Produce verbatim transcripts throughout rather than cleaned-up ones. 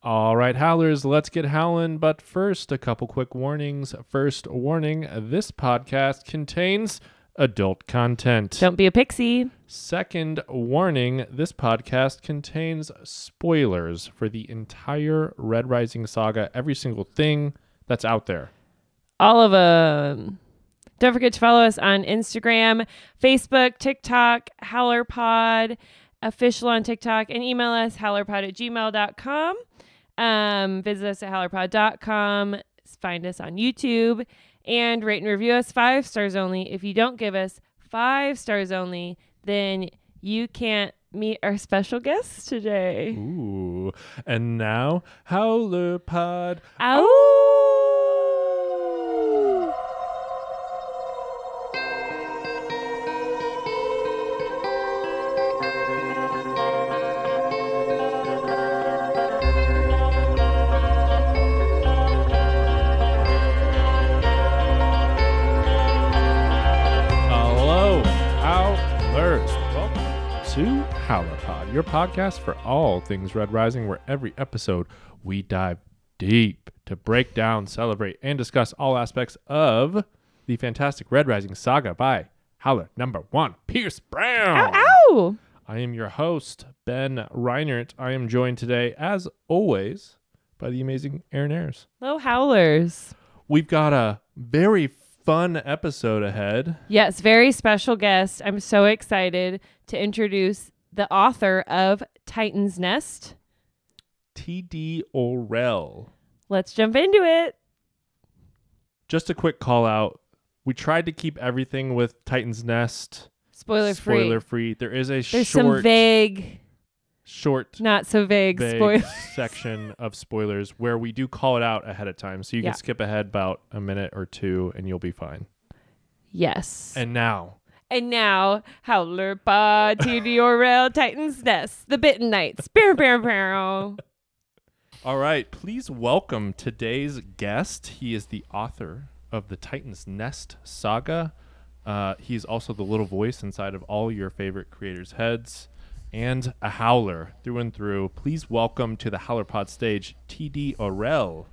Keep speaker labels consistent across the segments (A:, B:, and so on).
A: All right, howlers, let's get howling. But first, a couple quick warnings. First warning, this podcast contains adult content.
B: Don't be a pixie.
A: Second warning, this podcast contains spoilers for the entire Red Rising saga, every single thing that's out there.
B: All of them. Don't forget to follow us on Instagram, Facebook, TikTok, HowlerPod, official on TikTok, and email us howlerpod at gmail dot com. Um, visit us at howlerpod dot com. Find us on YouTube and rate and review us five stars only. If you don't give us five stars only, then you can't meet our special guest today.
A: Ooh. And now, HowlerPod.
B: Ow!
A: To HowlerPod, your podcast for all things Red Rising, where every episode we dive deep to break down, celebrate, and discuss all aspects of the fantastic Red Rising saga by Howler number one, Pierce Brown.
B: Ow, ow!
A: I am your host, Ben Reinert. I am joined today, as always, by the amazing Aaron Ayers.
B: Hello, Howlers.
A: We've got a very fun episode ahead.
B: Yes, very special guest. I'm so excited to introduce the author of Titan's Nest,
A: T D Orell.
B: Let's jump into it.
A: Just a quick call out. We tried to keep everything with Titan's Nest
B: Spoiler,
A: spoiler
B: free.
A: free. There is a
B: There's
A: short,
B: some vague,
A: short,
B: not so vague,
A: vague
B: spoilers.
A: section of spoilers where we do call it out ahead of time. So you
B: Yeah.
A: can skip ahead about a minute or two and you'll be fine.
B: Yes.
A: And now,
B: And now, HowlerPod, T D Orell, Titan's Nest, The Bitten Knights. Bow, bow, bow.
A: all right, please welcome today's guest. He is the author of the Titan's Nest saga. Uh, he's also the little voice inside of all your favorite creators' heads and a howler through and through. Please welcome to the HowlerPod stage, T D Orell.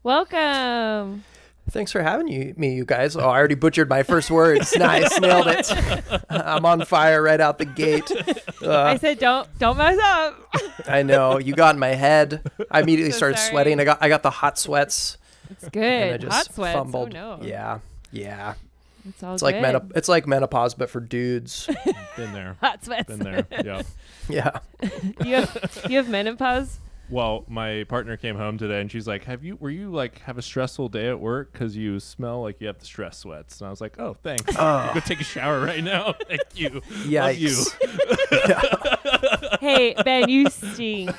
B: Welcome.
C: Thanks for having you, me, you guys. Oh, I already butchered my first words. Nice, nailed it. I'm on fire right out the gate. Uh,
B: I said, don't don't mess up.
C: I know you got in my head. I immediately
B: So
C: started
B: sorry.
C: sweating. I got I got the hot sweats.
B: It's
C: And
B: good.
C: I just
B: Hot sweats.
C: fumbled.
B: Oh, no.
C: Yeah, yeah.
B: It's all
C: It's
B: good.
C: like menop- It's like menopause, but for dudes.
A: Been there.
B: Hot sweats.
A: Been there. Yeah.
C: Yeah.
B: you have you have menopause?
A: Well, my partner came home today and she's like, "Have you? Were you like have a stressful day at work? Because you smell like you have the stress sweats." And I was like, "Oh, thanks.
C: Oh.
A: Go take a shower right now. Thank you.
C: Yikes.
A: Love you."
B: Hey, Ben, you stink.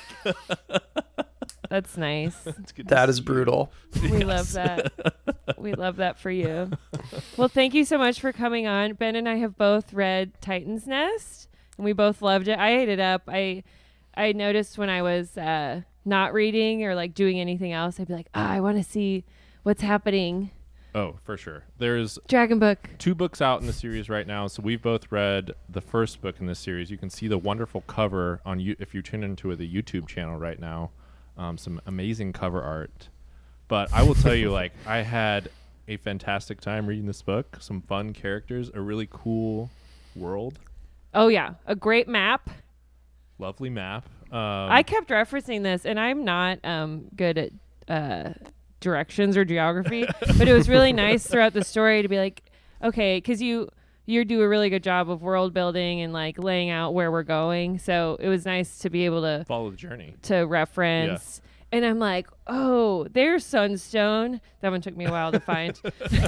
B: That's nice.
A: It's good to
C: That
A: see
C: is
A: you.
C: brutal.
B: We love that. We love that for you. Well, thank you so much for coming on. Ben and I have both read Titan's Nest, and we both loved it. I ate it up. I I noticed when I was uh, not reading or like doing anything else, I'd be like, ah, I want to see what's happening.
A: Oh, for sure. There's
B: Dragon Book.
A: two books out in the series right now, so we've both read the first book in this series. You can see the wonderful cover on you if you tune into the YouTube channel right now. Um, some amazing cover art. But I will tell you, like, I had a fantastic time reading this book. Some fun characters, a really cool world,
B: Oh, yeah. A great map.
A: lovely map. Um,
B: I kept referencing this, and I'm not um, good at uh, directions or geography, but it was really nice throughout the story to be like, okay, because you you do a really good job of world building and like laying out where we're going. So it was nice to be able to
A: follow the journey.
B: to reference. And I'm like, oh, there's Sunstone. That one took me a while to find.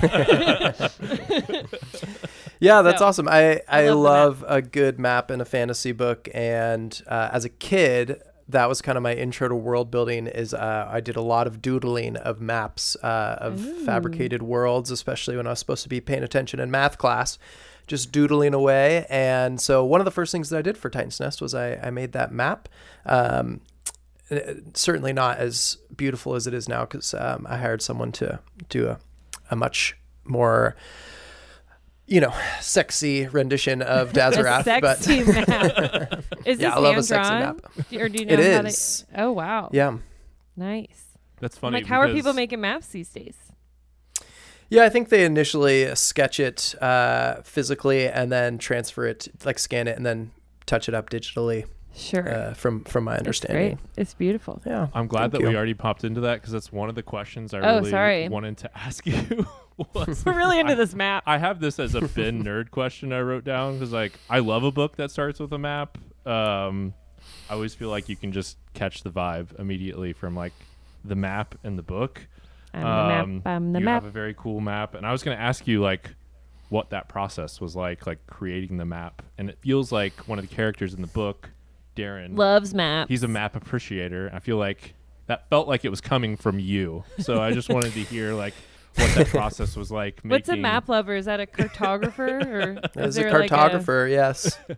C: Yeah, that's
B: So,
C: awesome. I, I,
B: love the
C: love a good map in a fantasy book. And uh, as a kid, that was kind of my intro to world building is uh, I did a lot of doodling of maps uh, of
B: Ooh.
C: fabricated worlds, especially when I was supposed to be paying attention in math class, just doodling away. And so one of the first things that I did for Titan's Nest was I, I made that map. Um, certainly not as beautiful as it is now because um, I hired someone to do a, a much more, you know, sexy rendition of Dazarath.
B: A
C: but
B: sexy map. Is
C: yeah,
B: this
C: I love a
B: hand
C: sexy
B: drawn?
C: map.
B: Or do you know
C: It
B: how
C: is.
B: to? Oh wow.
C: Yeah.
B: Nice.
A: That's
B: I'm
A: funny.
B: like, how are people
A: because-
B: making maps these days?
C: Yeah, I think they initially sketch it uh, physically and then transfer it, like scan it and then touch it up digitally.
B: Sure.
C: Uh, from from my
B: It's
C: understanding.
B: great. It's beautiful.
C: Yeah,
A: I'm glad
C: thank
A: that
C: you.
A: we already popped into that because that's one of the questions I
B: Oh,
A: really
B: sorry.
A: wanted to ask you. was-
B: We're really into
A: I-
B: this map.
A: I have this as a bin nerd question I wrote down because, like, I love a book that starts with a map. Um, I always feel like you can just catch the vibe immediately from like the map and the book.
B: I'm the map.
A: Um,
B: I'm the
A: you
B: map.
A: have a very cool map, and I was going to ask you like what that process was like, like creating the map. And it feels like one of the characters in the book, Darren,
B: Loves maps.
A: he's a map appreciator. I feel like that felt like it was coming from you. So I just wanted to hear like what that process was like.
B: What's a
A: making-
B: map lover? Is that a cartographer or
C: As
B: is
C: a
B: there like
C: cartographer, yes.
B: a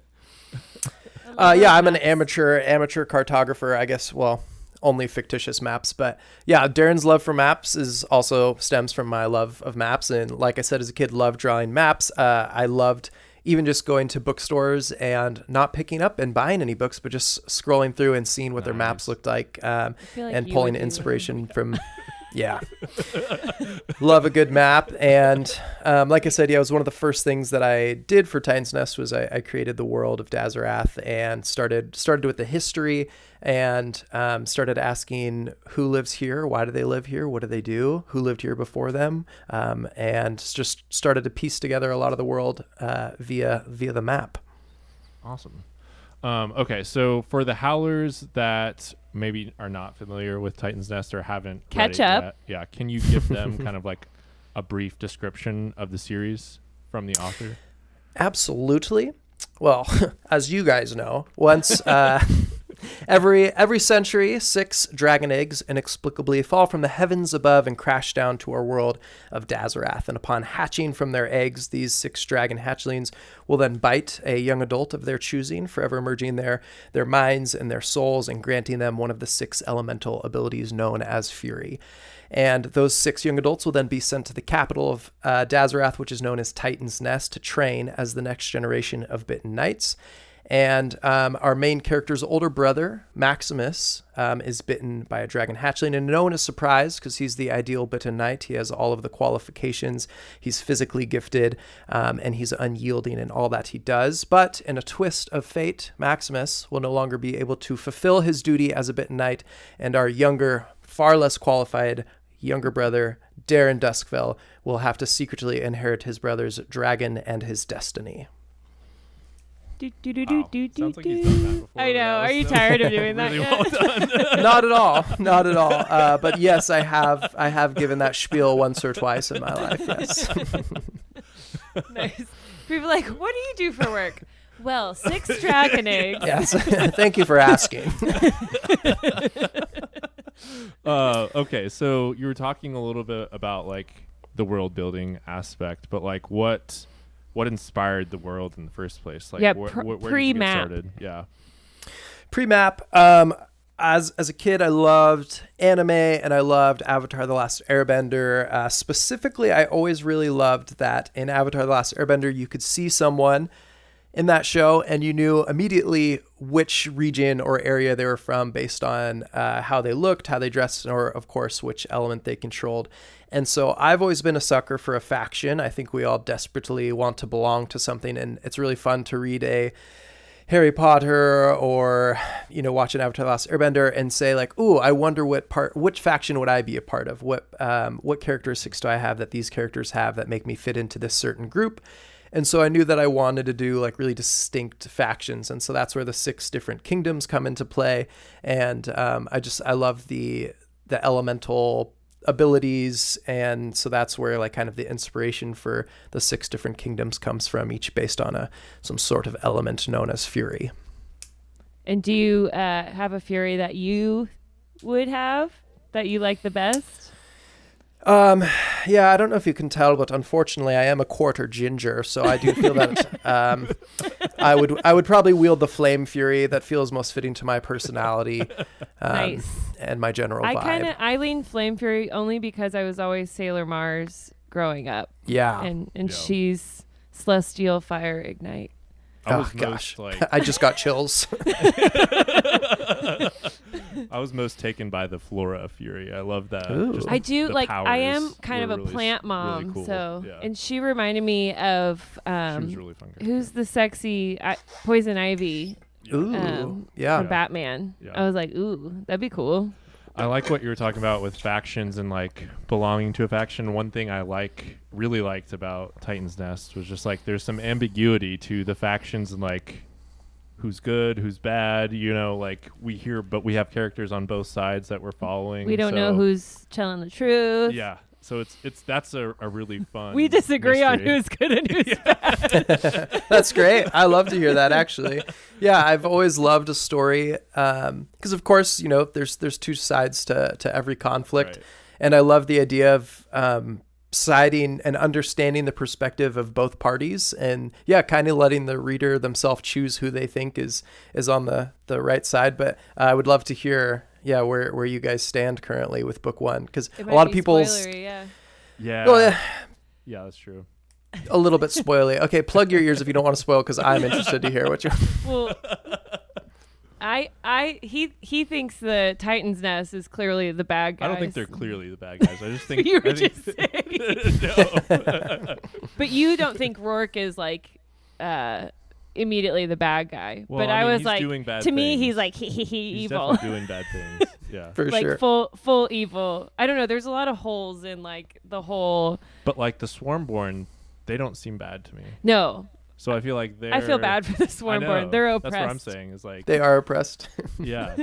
C: Uh, yeah, I'm an
B: maps?
C: amateur amateur cartographer, I guess. Well, only fictitious maps, but yeah, Darren's love for maps is also stems from my love of maps. And like I said, as a kid, loved drawing maps. Uh, I loved even just going to bookstores and not picking up and buying any books, but just scrolling through and seeing what their maps
A: Nice.
C: looked like, um,
B: I feel like
C: and
B: you
C: pulling
B: would do
C: inspiration from. Yeah. Love a good map. And um, like I said, yeah, it was one of the first things that I did for Titan's Nest was I, I created the world of Dazarath and started started with the history and um, started asking who lives here, why do they live here, what do they do, who lived here before them, um, and just started to piece together a lot of the world uh, via via the map.
A: Awesome. Um, okay, so for the howlers that maybe are not familiar with Titan's Nest or haven't
B: Catch
A: read it
B: up.
A: yet, yeah, can you give them kind of like a brief description of the series from the author?
C: Absolutely. Well, as you guys know, once uh, every every century, six dragon eggs inexplicably fall from the heavens above and crash down to our world of Dazarath. And upon hatching from their eggs, these six dragon hatchlings will then bite a young adult of their choosing, forever merging their their minds and their souls and granting them one of the six elemental abilities known as Fury. And those six young adults will then be sent to the capital of uh, Dazarath, which is known as Titan's Nest, to train as the next generation of Bitten Knights. And um, our main character's older brother, Maximus, um, is bitten by a dragon hatchling. And no one is surprised because he's the ideal Bitten Knight. He has all of the qualifications. He's physically gifted, um, and he's unyielding in all that he does. But in a twist of fate, Maximus will no longer be able to fulfill his duty as a Bitten Knight, and our younger, far less qualified younger brother, Darren Duskfell, will have to secretly inherit his brother's dragon and his destiny.
B: Do, do, do,
A: Wow.
B: do, do,
A: Sounds like
B: do.
A: he's done that before.
B: I know.
A: That was
B: Are you
A: so-
B: tired of doing that
A: really
B: yet?
A: well done.
C: Not at all, not at all. Uh, but yes, I have I have given that spiel once or twice in my life. Yes.
B: Nice. People are like, what do you do for work? Well, six dragon eggs.
C: Yes. Thank you for asking.
A: uh, okay, so you were talking a little bit about like the world building aspect, but like what what inspired the world in the first place? Like
B: Yeah,
A: wh-
B: pr-
A: wh- where did you get
B: pre-map.
A: started? Yeah.
C: Pre-map. Um, as as a kid, I loved anime and I loved Avatar: The Last Airbender. Uh, specifically, I always really loved that in Avatar: The Last Airbender, you could see someone in that show and you knew immediately which region or area they were from based on uh, how they looked, how they dressed, or of course which element they controlled. And so I've always been a sucker for a faction. I think we all desperately want to belong to something, and it's really fun to read a Harry Potter or, you know, watch an Avatar: The Last Airbender and say like, ooh, I wonder what part, which faction would I be a part of? What um, what characteristics do I have that these characters have that make me fit into this certain group? And so I knew that I wanted to do like really distinct factions. And so that's where the six different kingdoms come into play. And um, I just, I love the, the elemental abilities. And so that's where like kind of the inspiration for the six different kingdoms comes from, each based on a, some sort of element known as Fury.
B: And do you uh, have a Fury that you would have that you like the best?
C: Um, yeah, I don't know if you can tell, but unfortunately I am a quarter ginger, so I do feel that um, I would I would probably wield the Flame Fury. That feels most fitting to my personality um,
B: Nice.
C: and my general
B: I
C: vibe.
B: kind of I lean Flame Fury only because I was always Sailor Mars growing up,
C: yeah.
B: and and
A: Yeah.
B: she's Celestial Fire Ignite.
A: I
C: Oh
A: was
C: gosh,
A: most like
C: I just got chills.
A: I was most taken by the Flora of Fury. I love that.
C: Ooh.
A: Just
B: I do
A: the
B: like. I am
A: powers
B: kind of
A: were
B: a
A: really s-
B: plant
A: really
B: mom,
A: cool.
B: so
A: Yeah.
B: and she reminded me of
A: she
B: um,
A: was really fun. character.
B: who's the sexy I, Poison Ivy
A: Yeah.
C: Ooh,
B: um,
C: yeah.
B: from Batman.
A: Yeah.
B: I was like, ooh, that'd be cool.
A: I like what you were talking about with factions and like belonging to a faction. One thing I like really liked about Titan's Nest was just like there's some ambiguity to the factions and like who's good, who's bad, you know, like we hear but we have characters on both sides that we're following.
B: We don't know
A: so-
B: who's telling the truth.
A: Yeah. So it's it's that's a, a really fun
B: We disagree on
A: mystery.
B: who's good and who's bad.
C: That's great. I love to hear that, actually. Yeah, I've always loved a story because, of course, you know, there's there's two sides to, to every conflict.
A: Right.
C: And I love the idea of um, siding and understanding the perspective of both parties and, yeah, kind of letting the reader themselves choose who they think is is on the, the right side. But uh, I would love to hear, yeah, where, where you guys stand currently with book one because
B: It
C: a
B: might
C: lot of
B: be
C: people's
B: spoilery, yeah.
A: Yeah.
C: well, yeah,
A: Yeah, that's true.
C: a little bit spoily. Okay, plug your ears if you don't want to spoil because I'm interested to hear what you.
B: Well, I, I, he, he thinks the Titan's Nest is clearly the bad guys.
A: I don't think they're clearly the bad guys. I just think
B: You were
A: I think-
B: just
A: no.
B: But you don't think Rourke is like uh, immediately the bad guy.
A: Well,
B: but
A: I
B: I,
A: mean,
B: was
A: he's
B: like,
A: doing bad
B: to me,
A: things.
B: he's like he, he, he
A: He's
B: evil,
A: definitely doing bad things. Yeah.
C: For
B: like
C: sure.
B: full full evil. I don't know. There's a lot of holes in like the whole.
A: But like the Swarmborn, they don't seem bad to me.
B: No,
A: So I feel like they're
B: I feel bad for the
A: I
B: Swarmborn.
A: know.
B: They're oppressed.
A: That's what I'm saying. Is like
C: They are oppressed.
A: yeah.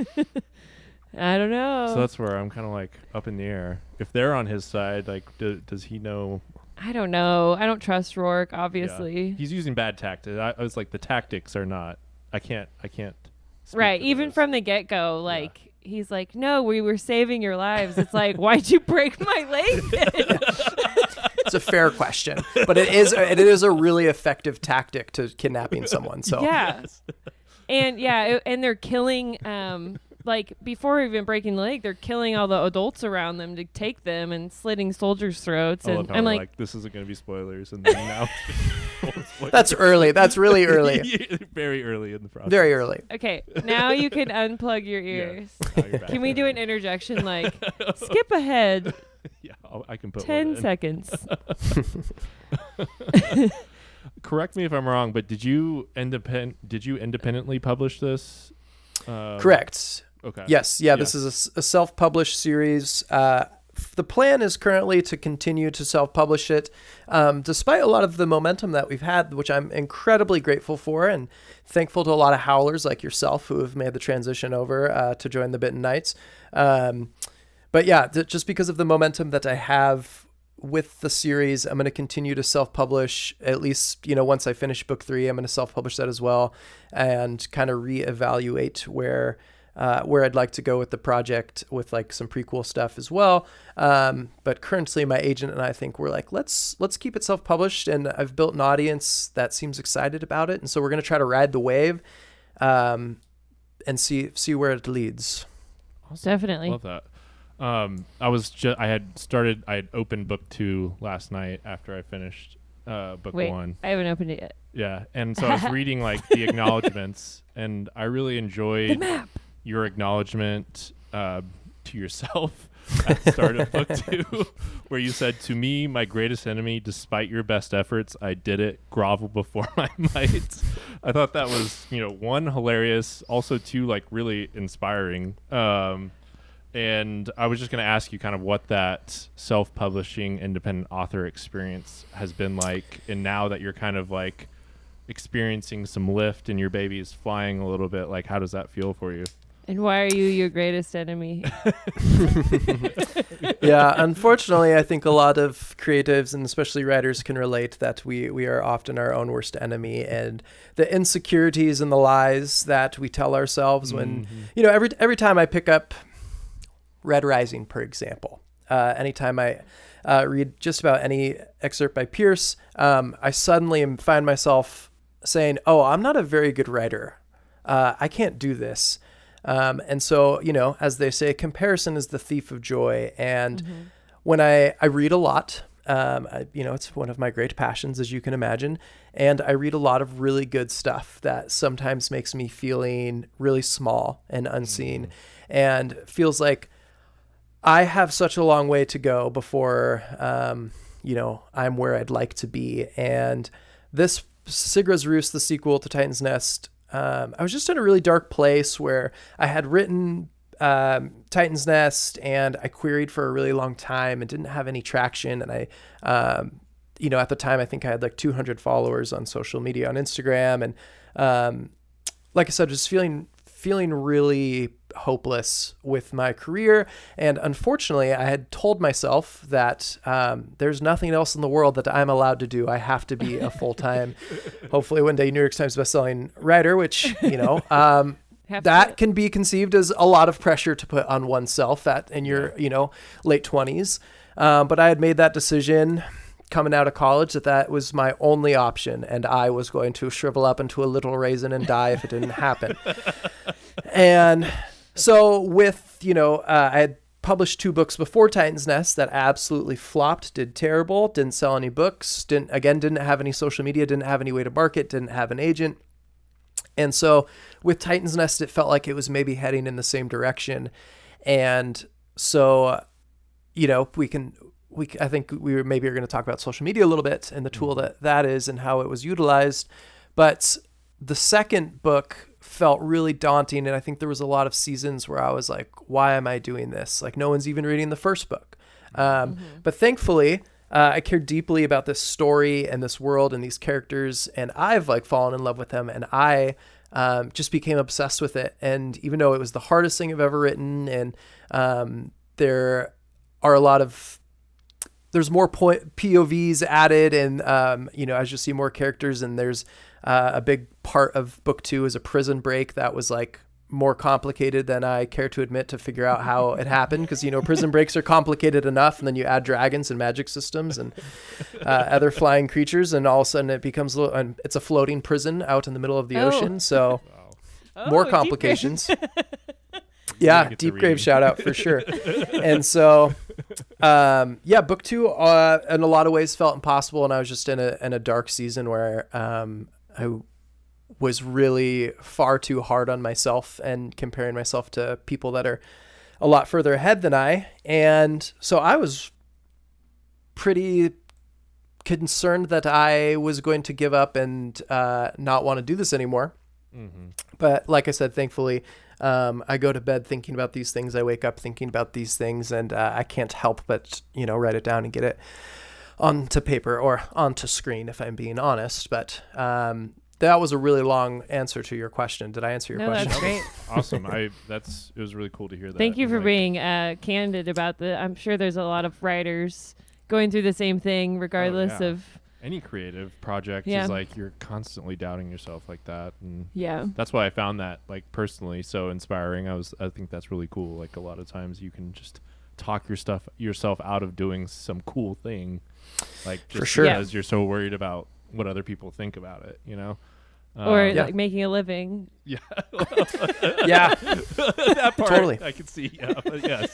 B: I don't know.
A: So that's where I'm kind of like up in the air. If they're on his side, like do, does he know?
B: I don't know. I don't trust Rourke.
A: Yeah.
B: Obviously,
A: He's using bad tactics. I, I was like the tactics are not. I can't. I can't. speak
B: right.
A: to
B: Even
A: those.
B: from the get go, like he's like, "No, we were saving your lives." It's like, why'd you break my leg? Then?
C: It's a fair question, but it is it is a really effective tactic to kidnapping someone. So
B: Yeah. And yeah, it- and they're killing um like before even breaking the leg, they're killing all the adults around them to take them and slitting soldiers' throats.
A: I
B: And
A: love how
B: I'm
A: we're
B: like,
A: like, this isn't going to be spoilers, and then now it's full spoilers.
C: that's early. That's really early.
A: Yeah, very early in the process.
C: Very early.
B: okay, now you can unplug your
A: Yeah.
B: ears.
A: Now you're back.
B: Can we do an interjection like skip ahead
A: Yeah, I'll, I can put
B: ten
A: one in.
B: seconds?
A: Correct me if I'm wrong, but did you independ? Did you independently publish this? Um,
C: Correct.
A: Okay.
C: Yes. Yeah,
A: Yeah.
C: This is a s- a, self-published series. Uh, f- the plan is currently to continue to self-publish it, um, despite a lot of the momentum that we've had, which I'm incredibly grateful for, and thankful to a lot of howlers like yourself who have made the transition over uh, to join the Bitten Knights. Um, but yeah, th- just because of the momentum that I have with the series, I'm going to continue to self-publish at least, you know, once I finish book three, I'm going to self-publish that as well and kind of reevaluate where, uh, where I'd like to go with the project with like some prequel stuff as well. Um, but currently my agent and I think we're like, let's, let's keep it self-published. And I've built an audience that seems excited about it. And so we're going to try to ride the wave, um, and see, see where it leads.
B: Definitely.
A: Love that. Um, I was just I had started I had opened book two last night after I finished uh, book
B: Wait,
A: one.
B: I haven't opened it yet.
A: Yeah, and so I was reading like the acknowledgments, and I really enjoyed your acknowledgement uh, to yourself at the start of book two, where you said, "To me, my greatest enemy, despite your best efforts, I did it. Grovel before my might." I thought that was, you know, one, hilarious, also two, like really inspiring. Um, and I was just going to ask you kind of what that self-publishing independent author experience has been like, and now that you're kind of like experiencing some lift and your baby is flying a little bit, like how does that feel for you?
B: And why are you your greatest enemy?
C: Yeah, unfortunately, I think a lot of creatives and especially writers can relate that we we are often our own worst enemy, and the insecurities and the lies that we tell ourselves when, you know, every every time I pick up Red Rising, for example, uh, anytime I uh, read just about any excerpt by Pierce, um, I suddenly am- find myself saying, "Oh, I'm not a very good writer. Uh, I can't do this." Um, and so, you know, as they say, comparison is the thief of joy. And
B: Mm-hmm.
C: when I, I read a lot, um, I, you know, it's one of my great passions, as you can imagine. And I read a lot of really good stuff that sometimes makes me feeling really small and unseen. and feels like I have such a long way to go before, um, you know, I'm where I'd like to be. And this Sigra's Roost, the sequel to Titan's Nest, um, I was just in a really dark place where I had written um, Titan's Nest and I queried for a really long time and didn't have any traction. And I, um, you know, at the time, I think I had like two hundred followers on social media, on Instagram. And um, like I said, just feeling feeling really hopeless with my career. And unfortunately, I had told myself that um, there's nothing else in the world that I'm allowed to do. I have to be a full-time, hopefully one day New York Times bestselling writer, which, you know, um, that can be conceived as a lot of pressure to put on oneself at in your, you know, late twenties. Um, but I had made that decision coming out of college that that was my only option, and I was going to shrivel up into a little raisin and die if it didn't happen. And so with, you know, uh, I had published two books before Titan's Nest that absolutely flopped, did terrible, didn't sell any books, didn't, again, didn't have any social media, didn't have any way to market, didn't have an agent. And so with Titan's Nest, it felt like it was maybe heading in the same direction. And so, you know, we can, we, I think we were maybe are going to talk about social media a little bit and the tool that that is and how it was utilized. But the second book felt really daunting. And I think there was a lot of seasons where I was like, why am I doing this? Like, no one's even reading the first book. Um, mm-hmm. But thankfully, uh, I care deeply about this story and this world and these characters. And I've like fallen in love with them. And I um, just became obsessed with it. And even though it was the hardest thing I've ever written, and um, there are a lot of there's more point P O Vs added, and um, you know, as you see more characters, and there's uh, a big part of book two is a prison break that was like more complicated than I care to admit to figure out how it happened, because you know, prison breaks are complicated enough, and then you add dragons and magic systems and uh, other flying creatures, and all of a sudden it becomes a little, and it's a floating prison out in the middle of the
B: oh.
C: ocean, so
B: oh,
C: more complications. Yeah, Deep Grave shout out for sure. And so, um, yeah, book two, uh, in a lot of ways felt impossible. And I was just in a, in a dark season where, um, I was really far too hard on myself and comparing myself to people that are a lot further ahead than I. And so I was pretty concerned that I was going to give up and, uh, not want to do this anymore. Mm-hmm. But like I said, thankfully, Um, I go to bed thinking about these things. I wake up thinking about these things, and uh, I can't help but, you know, write it down and get it onto paper or onto screen, if I'm being honest. But um, that was a really long answer to your question. Did I answer your
B: no,
C: question?
B: That's great.
A: Awesome. I that's it was really cool to hear that.
B: Thank you
A: And,
B: for
A: like,
B: being uh, candid about the. I'm sure there's a lot of writers going through the same thing, regardless
A: oh, yeah.
B: of.
A: Any creative project
B: Yeah.
A: is like you're constantly doubting yourself like that, and
B: Yeah.
A: that's why I found that like personally so inspiring. I was I think that's really cool. Like a lot of times you can just talk your stuff yourself out of doing some cool thing, like just
C: For sure.
A: because you're so worried about what other people think about it, you know.
B: Or
A: Um,
C: Yeah.
B: like making a living.
A: yeah,
C: Yeah,
A: that part
C: Totally.
A: I could see. Yeah, but yes,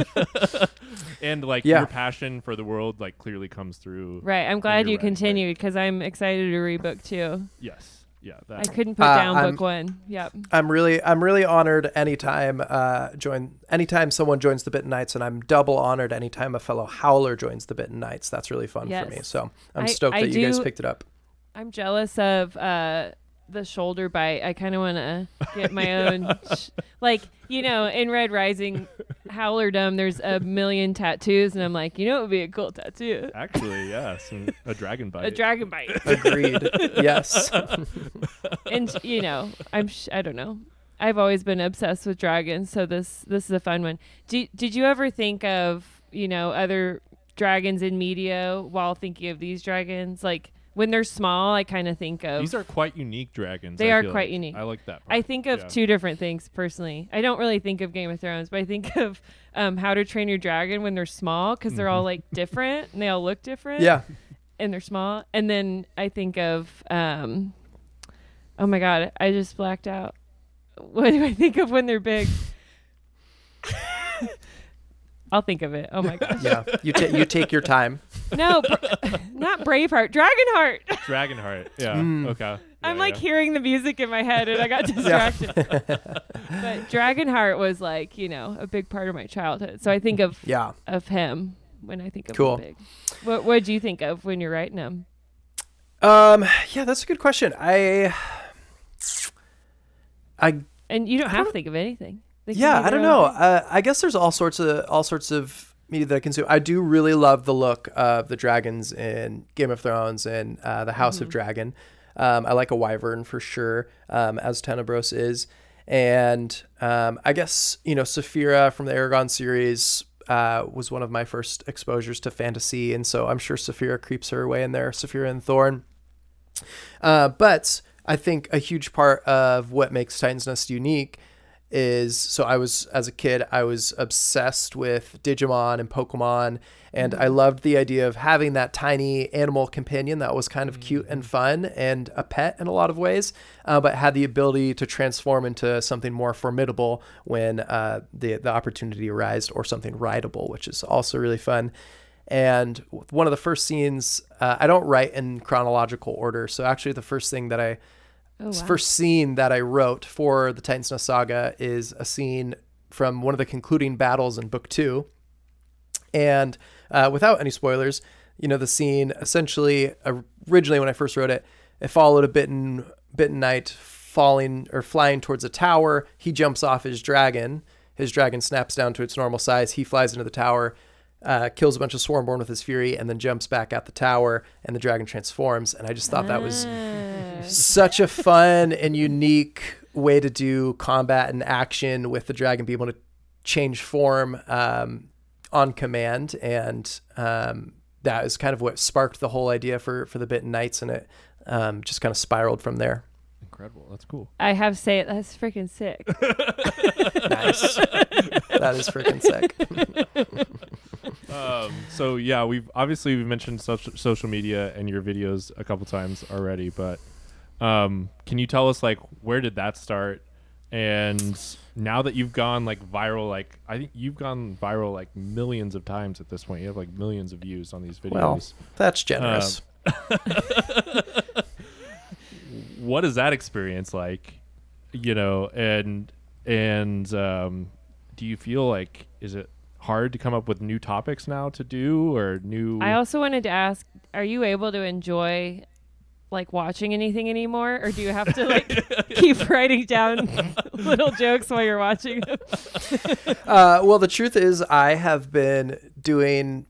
A: and like
C: Yeah.
A: your passion for the world like clearly comes through.
B: Right. I'm glad
A: you're
B: you
A: right, right.
B: continued, because I'm excited to read book two.
A: Yes, yeah,
B: I
A: that
B: couldn't put
C: Uh,
B: down
C: I'm-
B: book one. Yep.
C: I'm really, I'm really honored anytime uh, join, anytime someone joins the Bitten Knights, and I'm double honored anytime a fellow Howler joins the Bitten Knights. That's really fun for me.
B: Yes.
C: So I'm
B: I-
C: stoked
B: I
C: that you guys
B: do-
C: picked it up.
B: I'm jealous of uh, the shoulder bite. I kind of want to get my own. Sh- like, you know, in Red Rising, Howlerdom, there's a million tattoos, and I'm like, you know, it would be a cool tattoo.
A: actually yes, and a dragon bite.
B: A dragon bite.
C: Agreed. Yes.
B: And, you know, I'm, sh- I don't know. I've always been obsessed with dragons, so this this is a fun one. Do, did you ever think of, you know, other dragons in media while thinking of these dragons? Like, when they're small, I kind of think of...
A: These are quite unique dragons.
B: They
A: I
B: are
A: feel
B: quite
A: like.
B: unique.
A: I like that part.
B: I think of
A: Yeah.
B: two different things personally. I don't really think of Game of Thrones, but I think of um, How to Train Your Dragon when they're small, because they're all like different and they all look different.
C: Yeah.
B: And they're small. And then I think of, um, oh my God, I just blacked out. What do I think of when they're big? I'll think of it. Oh my gosh.
C: Yeah. You take, you take your time.
B: No, bra- not Braveheart, Dragonheart.
A: Dragonheart. Yeah.
C: Mm.
A: Okay.
B: I'm
A: Yeah,
B: like
A: yeah.
B: hearing the music in my head and I got distracted. But Dragonheart was like, you know, a big part of my childhood. So I think of
C: Yeah.
B: of him when I think of
C: Cool.
B: him big. What what do you think of when you're writing him?
C: Um, yeah, that's a good question. I, I,
B: And you don't
C: I
B: have
C: don't-
B: to think of anything. They can
C: yeah,
B: be
C: I
B: their
C: don't
B: own
C: know.
B: thing.
C: Uh, I guess there's all sorts of all sorts of media that I consume. I do really love the look of the dragons in Game of Thrones and uh, the House of
B: Mhm.
C: Dragon. Um, I like a wyvern for sure, um, as Tenebros is, and um, I guess you know Saphira from the Aragon series uh, was one of my first exposures to fantasy, and so I'm sure Saphira creeps her way in there. Saphira and Thorn, uh, but I think a huge part of what makes Titan's Nest unique is so I was as a kid I was obsessed with Digimon and Pokemon, and I loved the idea of having that tiny animal companion that was kind of cute and fun and a pet in a lot of ways, uh, but had the ability to transform into something more formidable when uh, the the opportunity arose, or something rideable, which is also really fun. And one of the first scenes, uh, I don't write in chronological order, so actually the first thing that I
B: Oh, wow.
C: first scene that I wrote for the Titan's Nest saga is a scene from one of the concluding battles in book two. And uh, without any spoilers, you know, the scene essentially, originally when I first wrote it, it followed a bitten, bitten knight falling or flying towards a tower. He jumps off his dragon. His dragon snaps down to its normal size. He flies into the tower, uh, kills a bunch of Swarmborn with his fury, and then jumps back at the tower, and the dragon transforms. And I just thought that was
B: Ah.
C: such a fun and unique way to do combat and action with the dragon being able to change form um, on command. And um, that is kind of what sparked the whole idea for, for the Bitten Knights, and it um, just kind of spiraled from there.
A: Incredible. That's cool.
B: I have to say it. That's freaking sick.
C: Nice. That is freaking sick.
A: um, so yeah, we've obviously we've mentioned social social media and your videos a couple times already, but um, can you tell us like where did that start? And now that you've gone like viral, like I think you've gone viral like millions of times at this point. You have like millions of views on these videos.
C: Well, that's generous.
A: What is that experience like? You know, and and um, do you feel like is it hard to come up with new topics now to do or new?
B: I also wanted to ask, are you able to enjoy like watching anything anymore, or do you have to like keep writing down little jokes while you're watching them?
C: Uh, well, the truth is I have been doing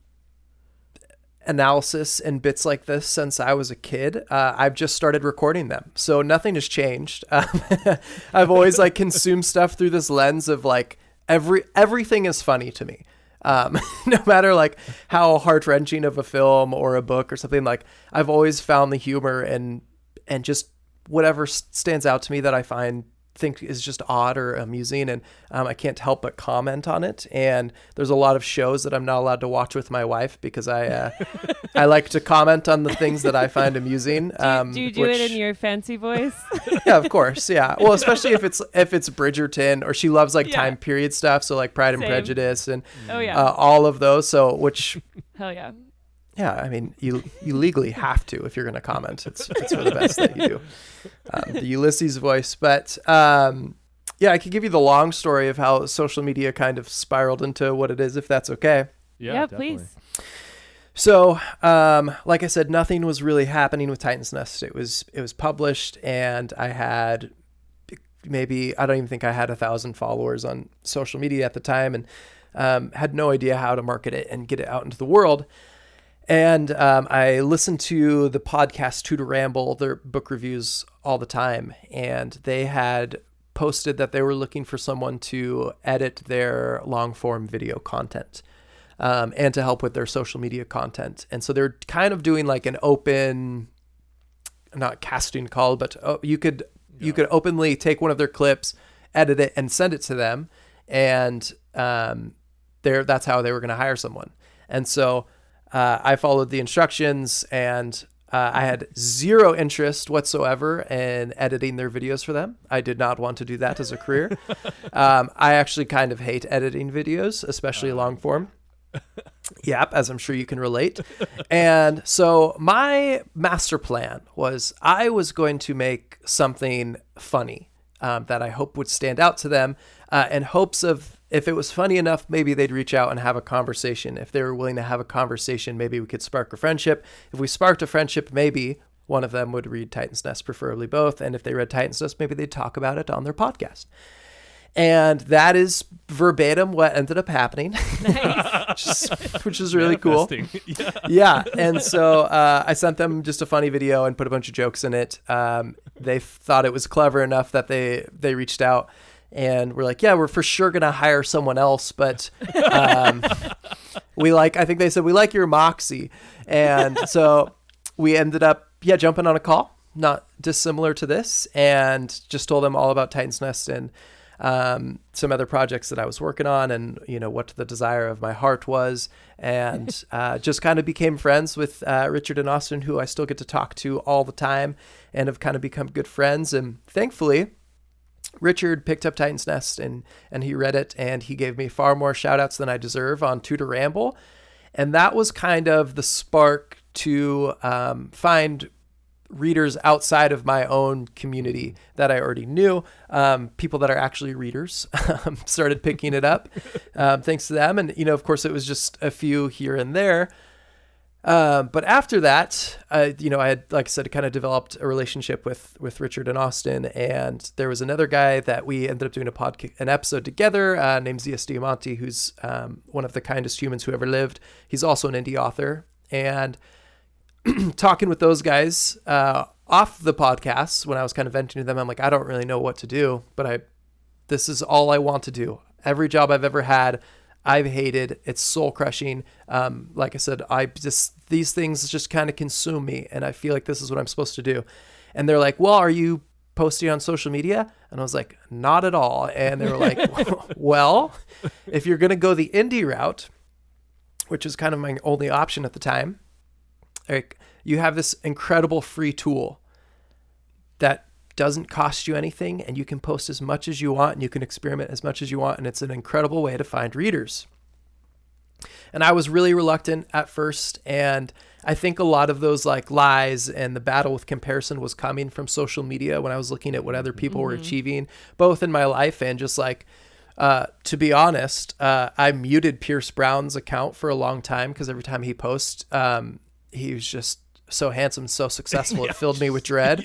C: analysis and bits like this since I was a kid. Uh, I've just started recording them, so nothing has changed. Um, I've always like consumed stuff through this lens of like every everything is funny to me. Um, no matter like how heart wrenching of a film or a book or something, like I've always found the humor and and just whatever s- stands out to me that I find think is just odd or amusing, and um, I can't help but comment on it. And there's a lot of shows that I'm not allowed to watch with my wife because I uh, I like to comment on the things that I find amusing.
B: Do you,
C: Um,
B: do, you do
C: which-
B: it in your fancy voice?
C: yeah, of course, yeah. Well, especially if it's if it's Bridgerton, or she loves like
B: Yeah.
C: time period stuff, so like Pride and
B: Same.
C: Prejudice and
B: Oh yeah,
C: uh, all of those. So which
B: hell yeah.
C: yeah, I mean, you you legally have to if you're going to comment. It's it's for the best that you do. Um, the Ulysses voice, but um, yeah, I could give you the long story of how social media kind of spiraled into what it is, if that's okay.
A: yeah,
B: Yeah,
A: definitely.
B: please.
C: So, um, like I said, nothing was really happening with Titan's Nest. It was it was published, and I had maybe I don't even think I had a thousand followers on social media at the time, and um, had no idea how to market it and get it out into the world. And um, I listened to the podcast Tutor Ramble, their book reviews all the time, and they had posted that they were looking for someone to edit their long form video content. Um, and to help with their social media content. And so they're kind of doing like an open, not casting call, but oh, you could you
A: Yeah.
C: could openly take one of their clips, edit it, and send it to them. And um, there, that's how they were going to hire someone. And so uh, I followed the instructions, and uh, I had zero interest whatsoever in editing their videos for them. I did not want to do that as a career. um, I actually kind of hate editing videos, especially long form. Yep, as I'm sure you can relate. And so my master plan was I was going to make something funny um, that I hope would stand out to them uh, in hopes of, if it was funny enough, maybe they'd reach out and have a conversation. If they were willing to have a conversation, maybe we could spark a friendship. If we sparked a friendship, maybe one of them would read Titan's Nest, preferably both. And if they read Titan's Nest, maybe they'd talk about it on their podcast. And that is verbatim what ended up happening,
B: Nice.
C: which, is, which is really cool.
A: Yeah.
C: Yeah. And so uh, I sent them just a funny video and put a bunch of jokes in it. Um, they thought it was clever enough that they, they reached out and were like, yeah, we're for sure going to hire someone else. But um, we like, I think they said, we like your moxie. And so we ended up, yeah, jumping on a call, not dissimilar to this, and just told them all about Titan's Nest and um, some other projects that I was working on, and, you know, what the desire of my heart was, and uh, just kind of became friends with uh, Richard and Austin, who I still get to talk to all the time and have kind of become good friends. And thankfully, Richard picked up Titan's Nest and, and he read it, and he gave me far more shout outs than I deserve on Tutor Ramble. And that was kind of the spark to um, find readers outside of my own community that I already knew. Um, people that are actually readers started picking it up um, thanks to them. And, you know, of course, it was just a few here and there. Um, but after that, uh, you know, I had, like I said, kind of developed a relationship with, with Richard and Austin. And there was another guy that we ended up doing a podcast, an episode together uh, named Zias Diamanti, who's um, one of the kindest humans who ever lived. He's also an indie author. And talking with those guys uh, off the podcast, when I was kind of venting to them, I'm like, I don't really know what to do, but I, this is all I want to do. Every job I've ever had, I've hated. It's soul crushing. Um, like I said, I just, these things just kind of consume me, and I feel like this is what I'm supposed to do. And they're like, well, are you posting on social media? And I was like, not at all. And they were like, well, if you're going to go the indie route, which is kind of my only option at the time, like, you have this incredible free tool that doesn't cost you anything, and you can post as much as you want, and you can experiment as much as you want, and it's an incredible way to find readers. And I was really reluctant at first, and I think a lot of those like lies and the battle with comparison was coming from social media when I was looking at what other people mm-hmm. were achieving, both in my life and just like, uh, to be honest, uh, I muted Pierce Brown's account for a long time because every time he posts, um, he was just so handsome, so successful. It filled me with dread.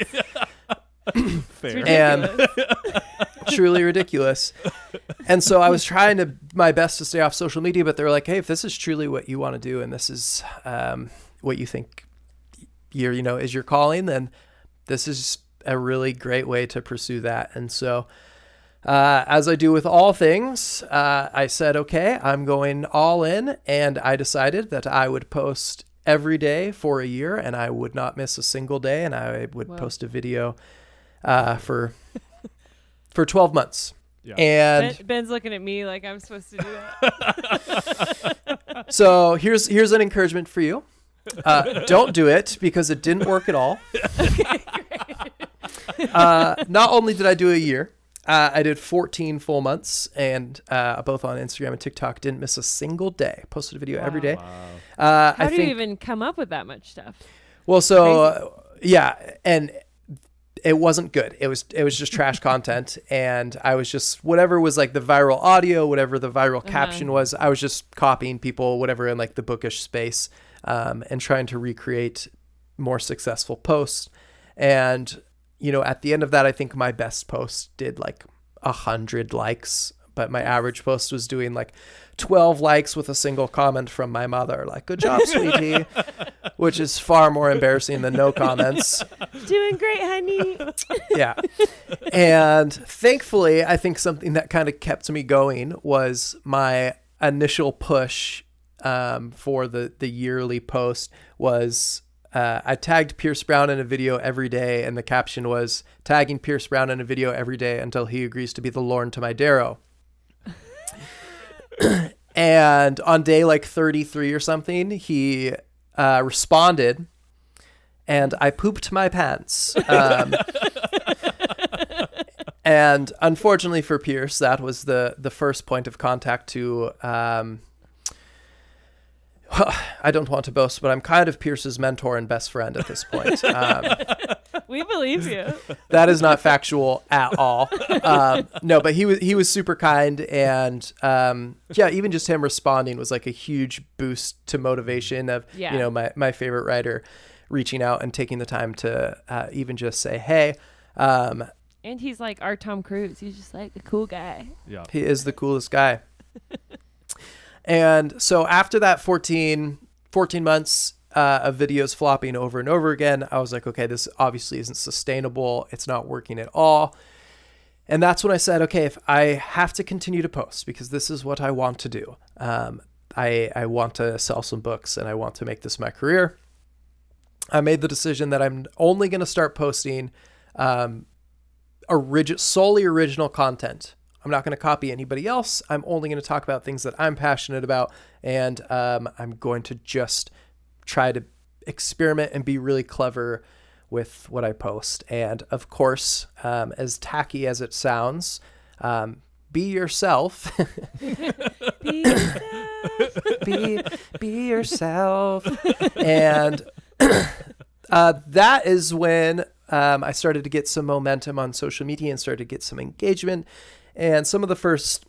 A: Fair.
C: And truly ridiculous. And so I was trying to my best to stay off social media, but they were like, hey, if this is truly what you want to do, and this is um, what you think you're, you know, is your calling, then this is a really great way to pursue that. And so uh, as I do with all things, uh, I said, okay, I'm going all in. And I decided that I would post every day for a year, and I would not miss a single day, and I would
B: Wow.
C: post a video uh, for for twelve months.
A: Yeah.
C: And
B: Ben, Ben's looking at me like I'm supposed to do that.
C: so here's here's an encouragement for you. Uh, don't do it, because it didn't work at all. uh, not only did I do a year, uh, I did fourteen full months, and uh, both on Instagram and TikTok. Didn't miss a single day. Posted a video
B: Wow.
C: every day.
A: Wow.
C: Uh,
B: How
C: I
B: do
C: think,
B: you even come up with that much stuff?
C: Well, so uh, yeah, and it wasn't good. It was it was just trash content, and I was just whatever was like the viral audio, whatever the viral
B: Uh-huh.
C: caption was. I was just copying people, whatever in like the bookish space, um, and trying to recreate more successful posts. And you know, at the end of that, I think my best post did like a hundred likes, but my average post was doing like twelve likes with a single comment from my mother, like, good job, sweetie, which is far more embarrassing than no comments.
B: Doing great, honey.
C: Yeah. And thankfully, I think something that kind of kept me going was my initial push um, for the, the yearly post was uh, I tagged Pierce Brown in a video every day, and the caption was, tagging Pierce Brown in a video every day until he agrees to be the Lorne to my Darrow. And on day like thirty-three or something, he uh, responded, and I pooped my pants. Um, and unfortunately for Pierce, that was the, the first point of contact to, um, well, I don't want to boast, but I'm kind of Pierce's mentor and best friend at this point. Um,
B: We believe you.
C: that is not factual at all. Um, no, but he was he was super kind, and um, yeah, even just him responding was like a huge boost to motivation of
B: Yeah.
C: you know my my favorite writer reaching out and taking the time to uh, even just say, hey. Um,
B: And he's like our Tom Cruise. He's just like a cool guy.
A: Yeah.
C: He is the coolest guy. And so after that fourteen, fourteen months uh, of videos flopping over and over again, I was like, okay, this obviously isn't sustainable. It's not working at all. And that's when I said, okay, if I have to continue to post because this is what I want to do. Um, I, I want to sell some books and I want to make this my career. I made the decision that I'm only going to start posting um, origi- solely original content. I'm not going to copy anybody else. I'm only going to talk about things that I'm passionate about. And um, I'm going to just try to experiment and be really clever with what I post. And of course, um, as tacky as it sounds, um, be yourself.
B: Be yourself.
C: be, be yourself. And uh, that is when um, I started to get some momentum on social media and started to get some engagement. And some of the first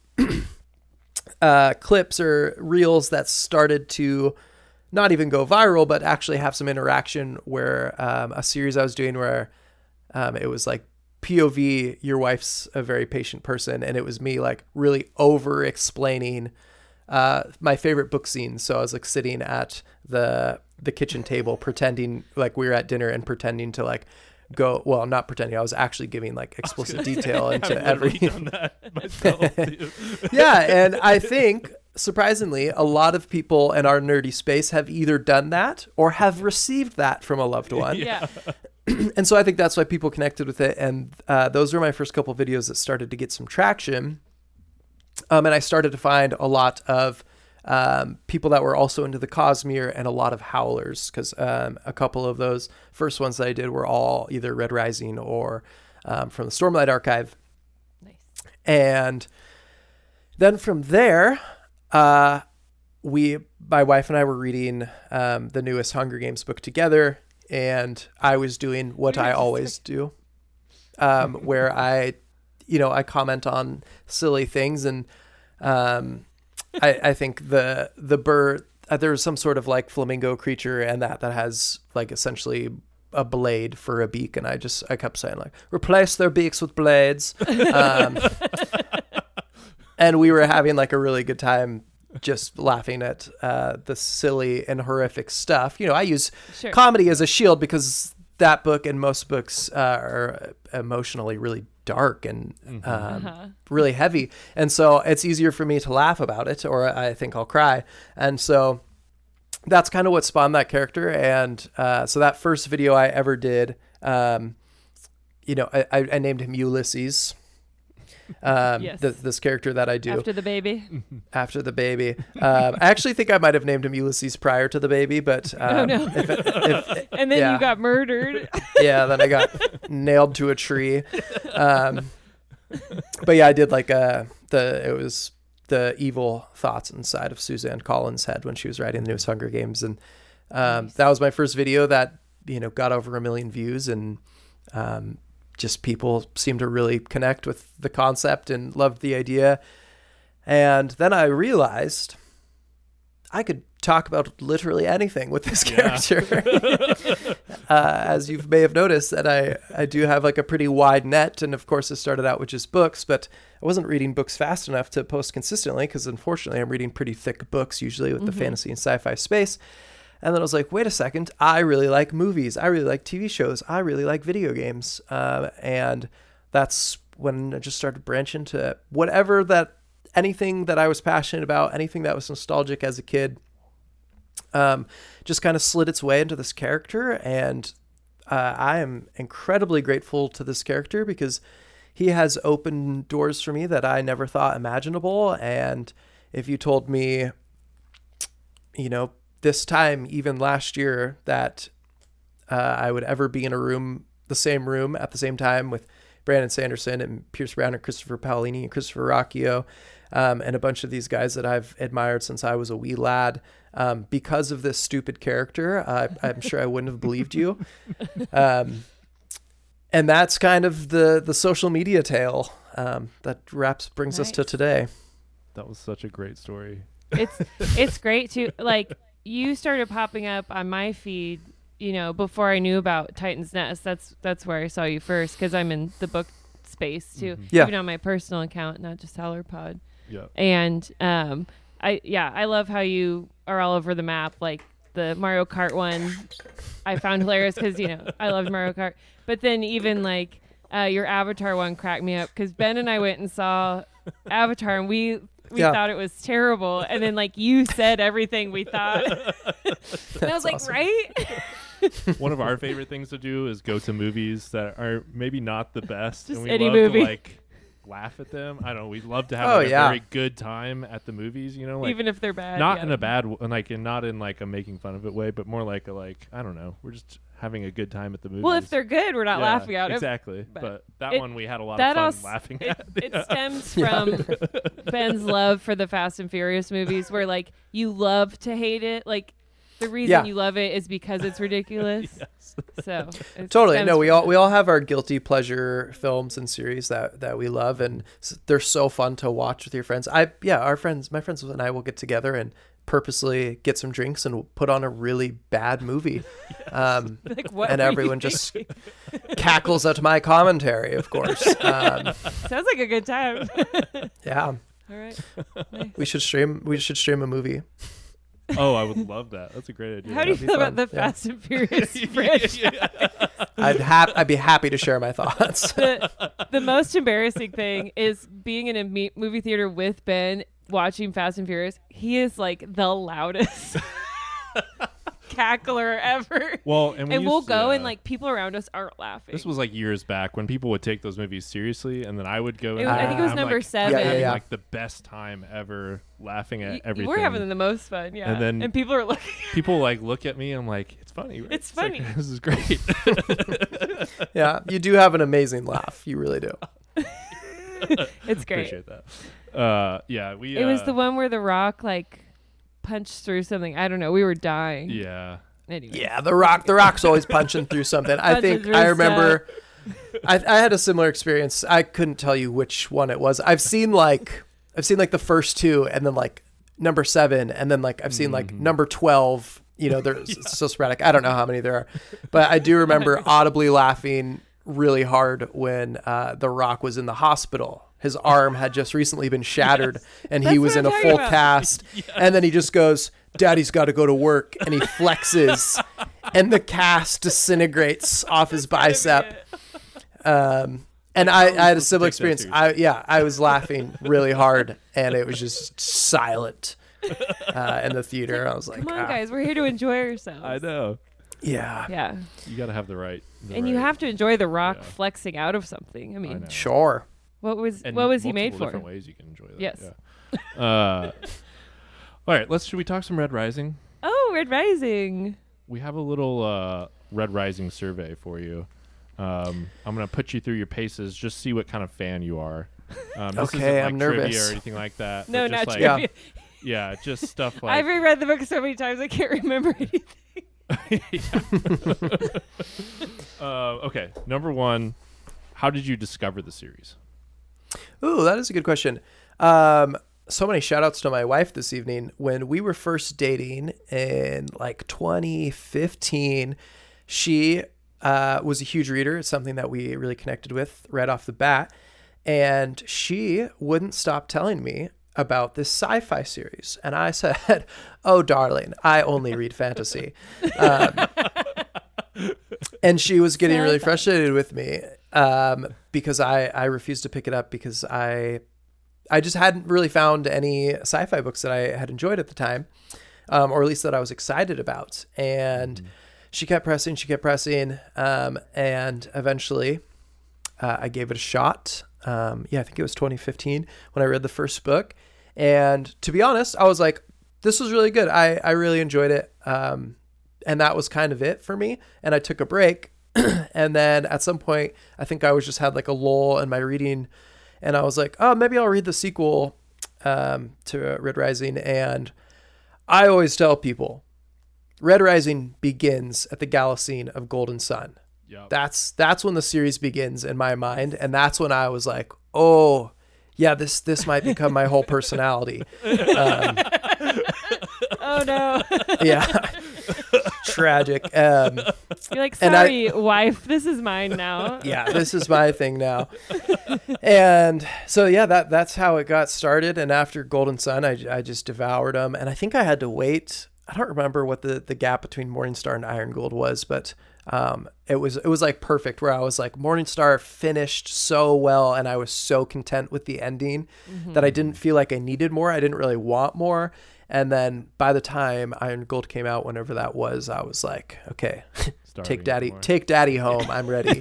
C: uh, clips or reels that started to not even go viral, but actually have some interaction where um, a series I was doing where um, it was like P O V, your wife's a very patient person. And it was me like really over explaining uh, my favorite book scenes. So I was like sitting at the, the kitchen table, pretending like we were at dinner and pretending to like go, well, not pretending, I was actually giving like explicit detail into
A: I've
C: every,
A: done that myself too.
C: yeah. And I think surprisingly, a lot of people in our nerdy space have either done that or have received that from a loved one.
B: Yeah.
C: And so I think that's why people connected with it. And uh, those were my first couple videos that started to get some traction. Um, and I started to find a lot of um, people that were also into the Cosmere and a lot of howlers, because um, a couple of those first ones that I did were all either Red Rising or um, from the Stormlight Archive.
B: Nice.
C: And then from there, uh, we, my wife and I were reading um, the newest Hunger Games book together. And I was doing what I always do, um, where I, you know, I comment on silly things. And um, I, I think the the bird, uh, there was some sort of like flamingo creature and that that has like essentially a blade for a beak. And I just, I kept saying like, replace their beaks with blades. Um, and we were having like a really good time just laughing at uh, the silly and horrific stuff. You know, I use
B: Sure.
C: comedy as a shield because that book and most books uh, are emotionally really dark and um,
B: Uh-huh.
C: really heavy. And so it's easier for me to laugh about it, or I think I'll cry. And so that's kind of what spawned that character. And uh, so that first video I ever did, um, you know, I, I, I named him Ulysses. Um,
B: Yes.
C: th- this character that I do
B: After the baby.
C: after the baby. Um, I actually think I might have named him Ulysses prior to the baby, but um,
B: Oh, no.
C: if it- if-
B: And then
C: yeah.
B: you got murdered.
C: yeah, then I got nailed to a tree. Um, but yeah, I did like uh, the it was the evil thoughts inside of Suzanne Collins' head when she was writing the newest Hunger Games, and um,
B: Nice.
C: that was my first video that you know got over a million views, and um, just people seemed to really connect with the concept and loved the idea. And then I realized I could talk about literally anything with this
A: Yeah.
C: character. uh, as you may have noticed, that I, I do have like a pretty wide net. And of course, it started out with just books, but I wasn't reading books fast enough to post consistently because unfortunately I'm reading pretty thick books usually with the fantasy and sci-fi space. And then I was like, wait a second, I really like movies. I really like T V shows. I really like video games. Uh, and that's when I just started branching to whatever that, anything that I was passionate about, anything that was nostalgic as a kid, um, just kind of slid its way into this character. And uh, I am incredibly grateful to this character because he has opened doors for me that I never thought imaginable. And if you told me, you know, this time, even last year, that uh, I would ever be in a room, the same room at the same time with Brandon Sanderson and Pierce Brown and Christopher Paolini and Christopher Rocchio, um, and a bunch of these guys that I've admired since I was a wee lad. Um, because of this stupid character, uh, I'm sure I wouldn't have believed you. Um, and that's kind of the the social media tale um, that wraps brings us to
B: Nice.
C: today.
A: That was such a great story.
B: It's it's great too. Like you started popping up on my feed, you know, before I knew about Titan's Nest. That's that's where I saw you first because I'm in the book space too,
A: Mhm.
C: Yeah.
B: even on my personal account, not just HowlerPod.
A: Yeah.
B: And um, I yeah, I love how you are all over the map. Like the Mario Kart one, I found hilarious because you know I loved Mario Kart. But then even like uh, your Avatar one cracked me up because Ben and I went and saw Avatar and we we
C: Yeah.
B: thought it was terrible. And then like you said everything we thought. And I was like,
C: awesome.
B: right?
A: One of our favorite things to do is go to movies that are maybe not the best,
B: Just
A: and we
B: any
A: love
B: movie.
A: to like laugh at them. I don't know. We love to have
C: Oh,
A: like, a
C: yeah.
A: very good time at the movies. You know, like
B: Even if they're bad.
A: not
B: yeah.
A: in a bad w- like, and not in like a making fun of it way, but more like a like I don't know. We're just having a good time at the movies.
B: Well, if they're good, we're not
A: Yeah,
B: laughing at it.
A: exactly.
B: but
A: But, that
B: it-
A: one we had a lot
B: that
A: of fun
B: als-
A: laughing
B: It,
A: at.
B: it stems from Ben's love for the Fast and Furious movies, where like you love to hate it. Like the reason
C: Yeah.
B: you love it is because it's ridiculous.
A: Yes.
B: So it
C: Totally.
B: stems
C: No, we
B: from
C: all
B: that.
C: we all have our guilty pleasure films and series that that we love, and s- they're so fun to watch with your friends. I yeah, our friends, my friends and I will get together and purposely get some drinks and we'll put on a really bad movie, um,
B: Like, what
C: and
B: were you
C: everyone just
B: thinking?
C: cackles at my commentary. Of course, um,
B: Sounds like a good time.
C: yeah,
B: All right. Nice.
C: we should stream. We should stream a movie.
A: Oh, I would love that. That's a great idea.
B: How do you
C: That'd be
B: feel about the
C: fun, yeah.
B: Fast and Furious franchise?
C: I'd hap- I'd be happy to share my thoughts.
B: the, the most embarrassing thing is being in a me- movie theater with Ben watching Fast and Furious. He is like the loudest cackler ever.
A: Well, and, we
B: And we'll
A: used to,
B: go
A: uh,
B: and like people around us aren't laughing.
A: This was like years back when people would take those movies seriously, and then I would go.
B: It
A: in
B: was-
C: I
A: there
C: think it was
A: and I'm,
B: number
A: like,
B: seven.
C: Yeah, yeah,
A: having
C: yeah.
A: like the best time ever, laughing at
B: Y-
A: everything.
B: We're having the most fun, yeah.
A: And then-
B: and people are looking.
A: People like look at me. I'm like, it's funny. Right?
B: It's
A: like,
B: funny.
A: this is great.
C: Yeah, you do have an amazing laugh. You really do.
B: It's great.
A: Appreciate that. Uh, yeah, we.
B: It was
A: uh,
B: the one where The Rock like punched through something. I don't know. We were dying.
A: Yeah.
B: Anyway.
C: Yeah, the rock. The rock's always punching through something. I
B: Punching
C: think
B: through
C: I remember. I, I had a similar experience. I couldn't tell you which one it was. I've seen like I've seen like the first two, and then like number seven, and then like I've seen like
A: Mhm.
C: number twelve. You know, they're s- so sporadic. I don't know how many there are, but I do remember audibly laughing really hard when uh, the Rock was in the hospital. His arm had just recently been shattered, and he
B: That's
C: was
B: what
C: in
B: I'm
C: a
B: talking
C: full
B: about.
C: cast. And then he just goes, "Daddy's got to go to work," and he flexes, and the cast disintegrates off his bicep. Um, and I, I had a similar
A: Take that
C: experience. I yeah, I was laughing really hard, and it was just silent uh, in the theater. I was like,
B: Come on,
C: "Ah."
B: guys. We're here to enjoy ourselves.
A: I know.
C: Yeah,
B: Yeah.
A: You got to have the right. the
B: And you
A: right-
B: have to enjoy The Rock
A: Yeah.
B: flexing out of something. I mean,
A: know.
C: sure.
B: what was
A: And
B: what was he
A: multiple
B: made for?
A: Different ways you can enjoy that.
B: Yes.
A: Yeah. Uh, all right. Let's. Should we talk some Red Rising?
B: Oh, Red Rising.
A: We have a little uh, Red Rising survey for you. Um, I'm gonna put you through your paces. Just see what kind of fan you are. Um, this
C: Okay,
A: isn't, like,
C: I'm
A: trivia
C: nervous.
A: or anything like that.
B: No,
A: but just
B: not
A: like,
B: trivia.
A: Yeah, just stuff like.
B: I've reread the book so many times I can't remember anything.
A: uh, okay, number one. How did you discover the series?
C: Ooh, that is a good question. Um, so many shout outs to my wife this evening. When we were first dating in like twenty fifteen, she uh, was a huge reader. It's something that we really connected with right off the bat. And she wouldn't stop telling me about this sci-fi series. And I said, "Oh, darling, I only read fantasy." Um, and she was getting really
B: Sci-fi.
C: frustrated with me um, because I, I refused to pick it up because I I just hadn't really found any sci-fi books that I had enjoyed at the time, um, or at least that I was excited about. And she kept pressing, she kept pressing, um, and eventually uh, I gave it a shot. Um, yeah, I think it was twenty fifteen when I read the first book. And to be honest, I was like, this was really good. I, I really enjoyed it. Um, and that was kind of it for me. And I took a break. And then at some point, I think I was just had like a lull in my reading. And I was like, oh, maybe I'll read the sequel. um, to Red Rising, and I always tell people, Red Rising begins at the Galaxine of Golden Sun.
A: Yep.
C: That's that's when the series begins in my mind, and that's when I was like, oh, yeah, this this might become my whole personality. Um,
B: Oh no.
C: yeah, tragic. Um,
B: You're like,
C: And I-
B: sorry, wife, this is mine now.
C: yeah, this is my thing now. And so, yeah, that that's how it got started. And after Golden Sun, I, I just devoured them. And I think I had to wait. I don't remember what the, the gap between Morningstar and Iron Gold was, but um, it was it was like perfect, where I was like, Morningstar finished so well, and I was so content with the ending
B: Mm-hmm.
C: that I didn't feel like I needed more. I didn't really want more. And then by the time Iron Gold came out, whenever that was, I was like, okay,
A: Starving
C: take daddy,
A: more.
C: take daddy home. I'm ready.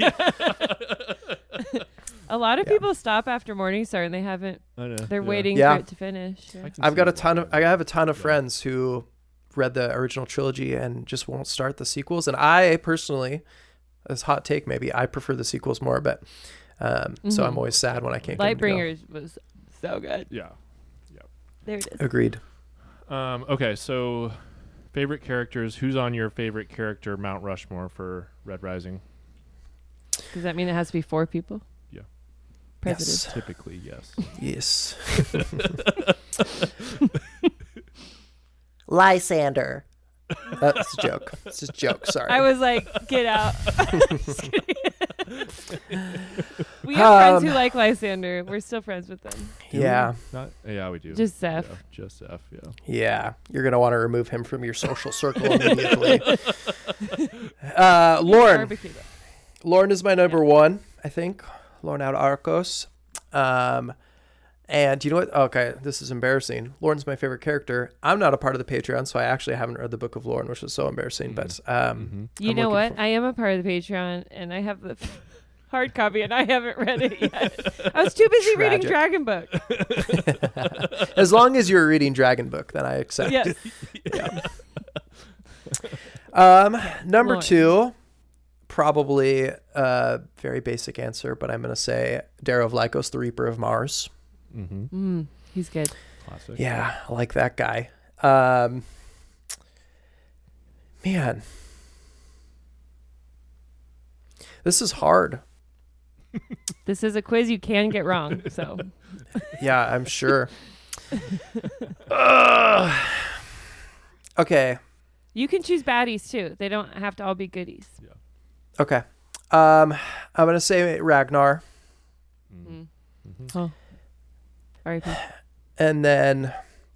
B: A lot of
C: Yeah.
B: people stop after Morningstar and they haven't.
A: I know,
B: They're
A: yeah.
B: waiting
C: Yeah.
B: for it to finish. Yeah.
A: I can
C: I've
A: see
C: got a
A: that,
C: ton of
A: yeah.
C: I have a ton of
A: Yeah.
C: friends who read the original trilogy and just won't start the sequels. And I personally, this hot take maybe, I prefer the sequels more, but um, so I'm
B: Mhm.
C: always sad when I can't get them to go.
B: Lightbringers was so good.
A: Yeah.
B: There it is.
C: Agreed.
A: Um, okay, so favorite characters. Who's on your favorite character Mount Rushmore for Red Rising?
B: Does that mean it has to be four people?
A: Yeah.
B: President.
C: Yes.
A: Typically, yes.
C: Yes.
D: Lysander.
C: That's a joke. It's a joke. Sorry.
B: I was like, get out. Just kidding. We have friends who
C: Um,
B: like Lysander. We're still friends with them.
A: Do we?
C: yeah.
A: Not, yeah, we do.
B: Just Zeph.
A: Yeah, just F. Yeah.
C: Yeah. You're going to want to remove him from your social circle immediately. uh, Lauren.
B: Barbecue though.
C: Lauren is my number one, I think. Lauren out Arcos. Um, and you know what? Okay, this is embarrassing. Lauren's my favorite character. I'm not a part of the Patreon, so I actually haven't read the Book of Lauren, which is so embarrassing. But um,
A: Mhm.
B: You
C: I'm
B: know
C: looking
B: what?
C: for-
B: I am a part of the Patreon, and I have the hard copy, and I haven't read it yet. I was too busy reading
C: Tragic.
B: Dragon Book.
C: as long as you're reading Dragon Book, then I accept.
B: Yes.
C: Um, number
B: Lauren.
C: two, probably a very basic answer, but I'm going to say Darrow of Lycos, the Reaper of Mars.
A: Mm-hmm.
B: Mm, he's good.
A: Classic.
C: Yeah, I like that guy. Um, man, this is hard.
B: This is a quiz you can get wrong. So
C: Yeah, I'm sure. Ugh. Okay.
B: you can choose baddies too. They don't have to all be goodies.
C: Okay. Um, I'm gonna say Ragnar,
B: Mm.
A: Mm-hmm.
B: Oh, R I P.
C: and then.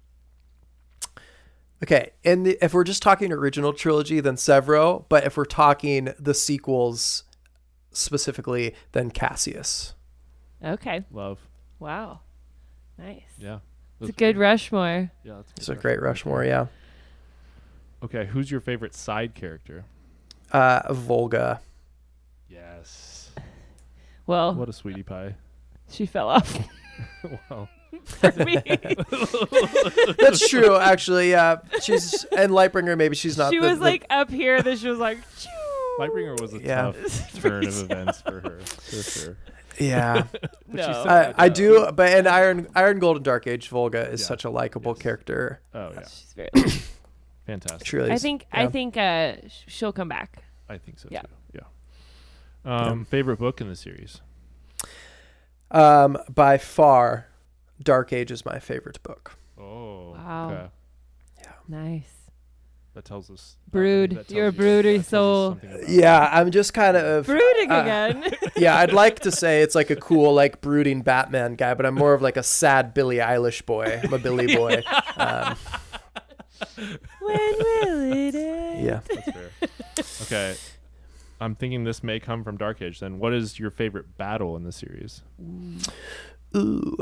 C: Okay, and the, if we're just talking original trilogy, then Severo. But if we're talking the sequels specifically, then Cassius.
B: Okay.
A: Love.
B: Wow. Nice.
A: Yeah.
B: It's a good Rushmore.
A: Yeah, that's
C: It's a great Rushmore, yeah.
A: Okay, who's your favorite side character?
C: Uh, Volga.
A: Yes.
B: Well,
A: What a sweetie pie.
B: she fell off
A: Wow.
B: for me.
C: That's true, actually. Yeah, she's and Lightbringer. Maybe she's not.
B: she
C: the,
B: was
C: the-
B: like up here, then she was like, Choo.
A: Lightbringer was a
C: Yeah.
A: tough turn of events for her, for sure.
C: yeah.
B: No.
A: she said-
C: I, I
A: Yeah.
C: do, but in Iron Iron Gold and Dark Age, Volga is
A: Yeah.
C: such a likable
A: Yes.
C: character.
A: Oh yeah,
B: She's very.
A: fantastic.
C: She really
B: I
C: is.
B: think.
C: yeah.
B: I think. Uh, sh- she'll come back.
A: I think so
B: Yeah.
A: too. Yeah. Um, favorite book in the series?
C: Um, by far, Dark Age is my favorite book.
A: Oh.
B: Wow.
A: Okay.
B: Nice.
A: That tells us.
B: Brood.
A: that tells
B: You're a
A: you-
B: broody
A: that tells us
B: soul.
A: something about
C: Yeah, I'm just kind of.
B: Brooding
C: uh,
B: again.
C: Yeah, I'd like to say it's like a cool, like brooding Batman guy, but I'm more of like a sad Billie Eilish boy. I'm a Billy boy. Um,
B: When will it end?
C: yeah.
A: That's fair. Okay. I'm thinking this may come from Dark Age. Then, what is your favorite battle in the series?
C: Ooh.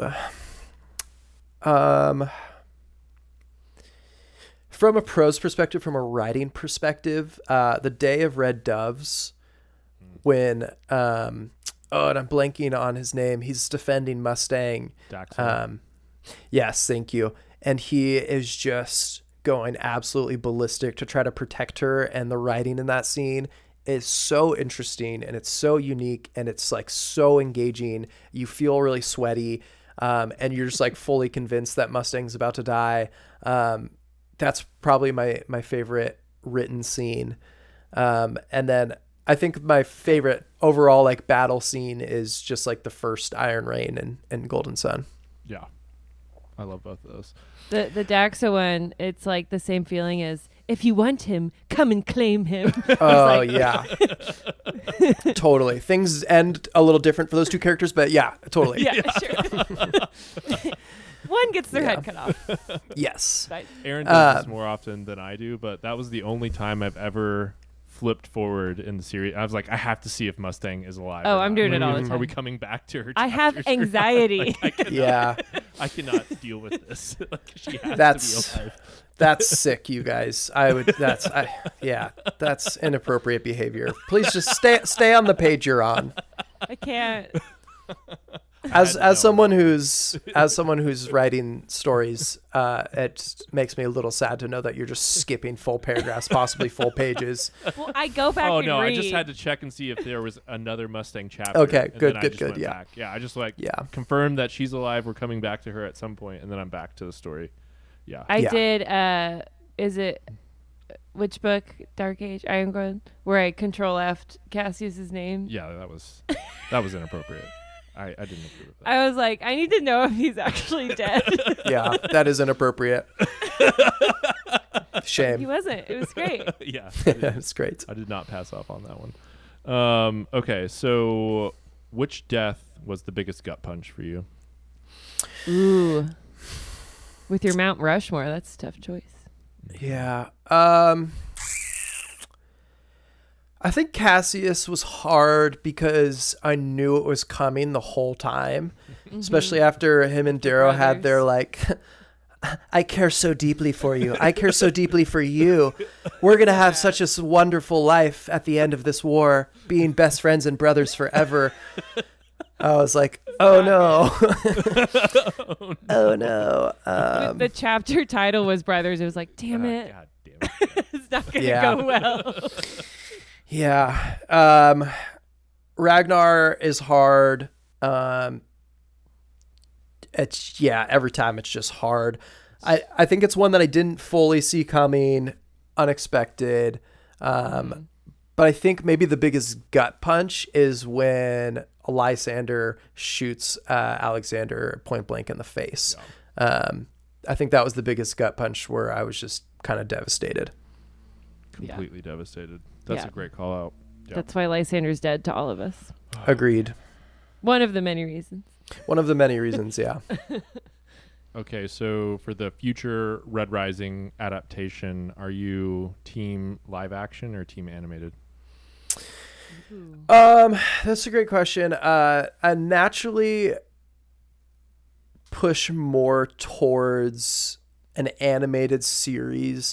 C: Um. From a prose perspective, from a writing perspective, uh, the Day of Red Doves, when um, oh, and I'm blanking on his name. He's defending Mustang.
A: Daxon.
C: Um, yes, thank you. And he is just going absolutely ballistic to try to protect her. And the writing in that scene is so interesting and it's so unique and it's like so engaging. You feel really sweaty. um, and you're just like fully convinced that Mustang's about to die. Um, that's probably my my favorite written scene. Um, and then I think my favorite overall like battle scene is just like the first Iron Rain and, and Golden Sun.
A: Yeah. I love both of those.
B: The the Daxa one, it's like the same feeling as if you want him, come and claim him.
C: Oh yeah. Totally. Things end a little different for those two characters, but yeah, totally.
B: Yeah, sure. One gets their
C: Yeah.
B: head cut off.
C: Yes.
B: Right.
A: Aaron does this
C: Um,
A: more often than I do, but that was the only time I've ever flipped forward in the series. I was like, I have to see if Mustang is alive.
B: Oh,
A: or
B: I'm
A: not.
B: doing
A: Like,
B: it all the
A: Are
B: time.
A: we coming back to her?
B: I have
A: chapters or not?
B: anxiety.
A: Like, I cannot,
C: Yeah.
A: I cannot deal with this. Like, she has
C: That's-
A: to be alive.
C: That's sick, you guys. I would that's I yeah, that's inappropriate behavior. Please just stay stay on the page you're on.
B: I can't.
C: As
A: I
C: as
A: know.
C: someone who's as someone who's writing stories, uh, it just makes me a little sad to know that you're just skipping full paragraphs, possibly full pages.
B: Well, I go back
A: Oh
B: and
A: no!
B: read.
A: I just had to check and see if there was another Mustang chapter.
C: Okay,
A: and
C: good,
A: then I
C: good,
A: just
C: good,
A: went
C: yeah.
A: back. Yeah, I just like
C: Yeah.
A: confirmed that she's alive. We're coming back to her at some point, and then I'm back to the story. Yeah.
B: I
C: Yeah.
B: did. Uh, is it which book? Dark Age, Iron Throne, where I control F Cassius's name.
A: yeah, that was that was inappropriate. I, I didn't agree with that.
B: I was like, I need to know if he's actually dead.
C: Yeah, that is inappropriate.
B: He
C: Shame.
B: wasn't. It was great.
A: yeah, I did,
C: It's great.
A: I did not pass off on that one. Um, okay, so which death was the biggest gut punch for you?
B: Ooh. With your Mount Rushmore, that's a tough choice.
C: Yeah. Um I think Cassius was hard because I knew it was coming the whole time, especially after him and Darrow had their like I care so deeply for you. I care so deeply for you. We're going to have such a s- wonderful life at the end of this war, being best friends and brothers forever. I was like, "Oh no." Oh no. Um,
B: the chapter title was Brothers. It was like, damn
A: Ah,
B: it.
A: God damn it.
B: It's not going to
C: Yeah.
B: go well.
C: Yeah. Um, Ragnar is hard. Um, it's yeah, every time it's just hard. I, I think it's one that I didn't fully see coming, unexpected. Um, but I think maybe the biggest gut punch is when Lysander shoots uh, Alexander point blank in the face. Um, I think that was the biggest gut punch where I was just kind of devastated.
A: Completely devastated. That's
B: Yeah.
A: a great call out. Yeah.
B: That's why Lysander's dead to all of us.
C: Agreed.
B: One of the many reasons.
C: One of the many reasons, yeah.
A: Okay, so for the future Red Rising adaptation, are you team live action or team animated?
C: Um, that's a great question. Uh, I naturally push more towards an animated series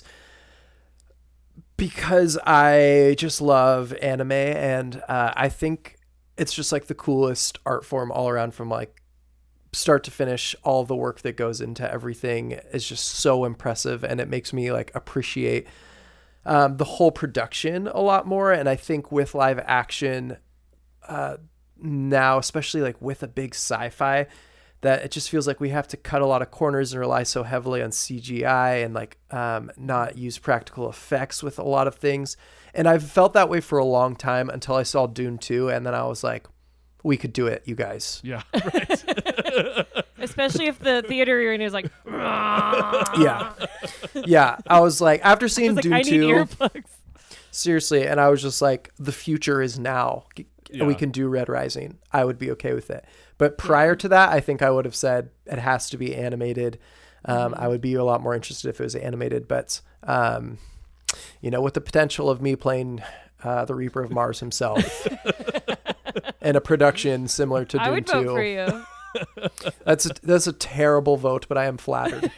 C: because I just love anime, and uh, I think it's just like the coolest art form all around, from like start to finish. All the work that goes into everything is just so impressive, and it makes me like appreciate um, the whole production a lot more. And I think with live action uh, now, especially like with a big sci-fi, that it just feels like we have to cut a lot of corners and rely so heavily on C G I and like um, not use practical effects with a lot of things. And I've felt that way for a long time until I saw Dune two, and then I was like, we could do it, you guys.
A: Yeah, right.
B: Especially if the theater you're in is like,
C: Yeah. Yeah. I was like, after
B: I
C: seeing
B: was like,
C: Dune
B: I need
C: two,
B: earplugs.
C: seriously, and I was just like, the future is now.
A: Yeah.
C: We can do Red Rising. I would be okay with it. But prior to that, I think I would have said it has to be animated. Um, I would be a lot more interested if it was animated. But, um, you know, with the potential of me playing uh, the Reaper of Mars himself in a production similar to
B: I
C: Dune
B: would
C: two.
B: vote for you.
C: That's a, that's a terrible vote, but I am flattered.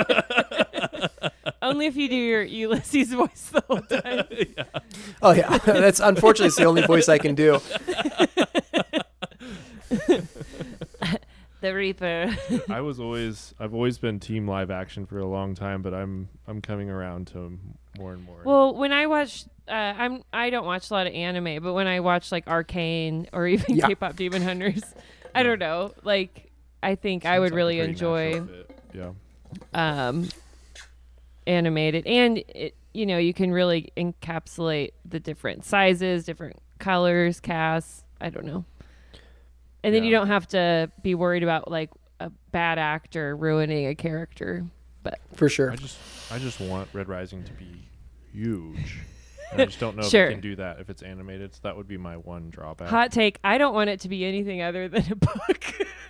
B: Only if you do your Ulysses voice the whole time.
C: Oh yeah, that's unfortunately it's the only voice I can do.
B: The Reaper.
A: I was always I've always been team live action for a long time, but I'm I'm coming around to more and more.
B: Well, when I watch, uh, I'm I don't watch a lot of anime, but when I watch like Arcane or even
C: Yeah.
B: K-pop Demon Hunters, I don't know, like I think I
A: Seems
B: would
A: like a
B: really
A: pretty natural
B: enjoy
A: fit. Yeah.
B: um, animated, and it, you know, you can really encapsulate the different sizes, different colors, casts. I don't know, and then
A: Yeah.
B: you don't have to be worried about like a bad actor ruining a character. But
C: For sure.
A: I just I just want Red Rising to be huge. And I just don't know
B: Sure.
A: if it can do that if it's animated. So that would be my one drawback.
B: hot take: I don't want it to be anything other than a book.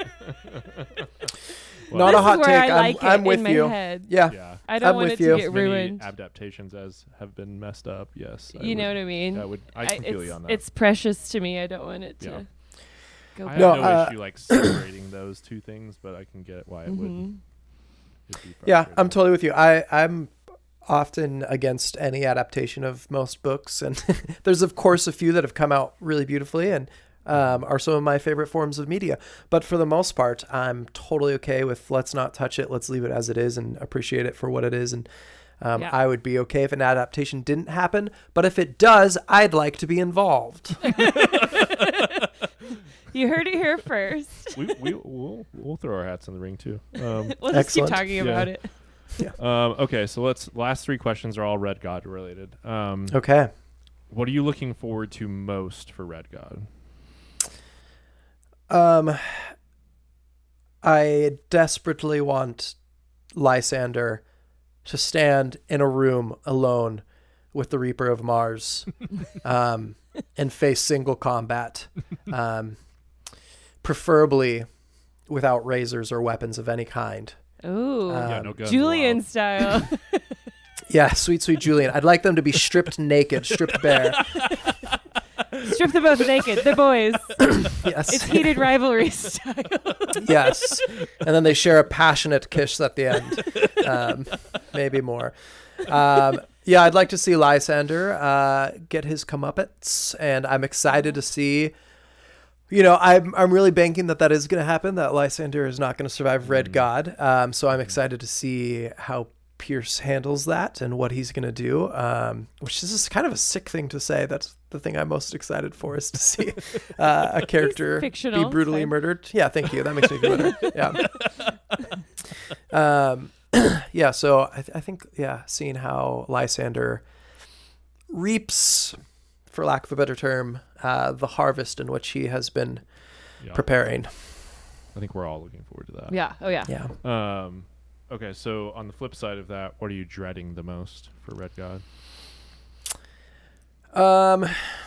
A: Well,
C: Not
B: This
C: a hot
B: is where
C: take.
B: I
C: I'm,
B: like it
C: I'm with
B: in my
C: you.
B: head.
C: Yeah.
A: Yeah.
B: I don't
C: I'm
B: want
C: with
B: it
C: you.
B: to
A: As
B: get
A: many
B: ruined.
A: adaptations as have been messed up. Yes. I
B: You know
A: would,
B: what I mean?
A: I would. I can feel
B: it's,
A: you on that.
B: It's precious to me. I don't want it to
A: Yeah.
B: go
A: I
B: bad.
A: have
C: No,
A: no,
C: uh,
A: issue like separating those two things, but I can get why it would.
B: Mhm.
A: it'd be
C: Yeah, I'm
A: frustrating.
C: totally with you. I, I'm often against any adaptation of most books. And there's, of course, a few that have come out really beautifully and um, are some of my favorite forms of media. But for the most part, I'm totally okay with let's not touch it. Let's leave it as it is and appreciate it for what it is. And um,
B: Yeah.
C: I would be okay if an adaptation didn't happen. But if it does, I'd like to be involved.
B: You heard it here first.
A: we we we'll, we'll throw our hats in the ring too. Um,
B: We'll just keep
C: Excellent.
B: talking
A: Yeah.
B: about it.
A: um, okay, so let's last three questions are all Red God related. Um,
C: Okay.
A: What are you looking forward to most for Red God?
C: Um, I desperately want Lysander to stand in a room alone with the Reaper of Mars, um, and face single combat, um, preferably without razors or weapons of any kind.
B: Ooh,
C: Um,
A: yeah, no guns
B: Julian
A: allowed.
B: style.
C: Yeah, sweet, sweet Julian. I'd like them to be stripped naked, stripped bare.
B: Strip them both naked. They're boys.
C: Yes.
B: It's heated rivalry style.
C: Yes. And then they share a passionate kiss at the end. Um, maybe more. Um, yeah, I'd like to see Lysander uh, get his comeuppance, and I'm excited to see. You know, I'm I'm really banking that that is going to happen. That Lysander is not going to survive Red
A: Mhm.
C: God. Um, so I'm excited to see how Pierce handles that and what he's going to do. Um, which is just kind of a sick thing to say. That's the thing I'm most excited for, is to see uh, a character
B: fictional,
C: be brutally
B: fine.
C: murdered. Yeah, thank you. That makes me feel better. Yeah. Um, yeah. So I, th- I think yeah, seeing how Lysander reaps, for lack of a better term, uh, the harvest in which he has been
A: Yeah,
C: preparing.
A: I think we're all looking forward to that.
B: Yeah. Oh yeah.
C: Yeah.
A: Um, okay, so on the flip side of that, what are you dreading the most for Red God?
C: Um,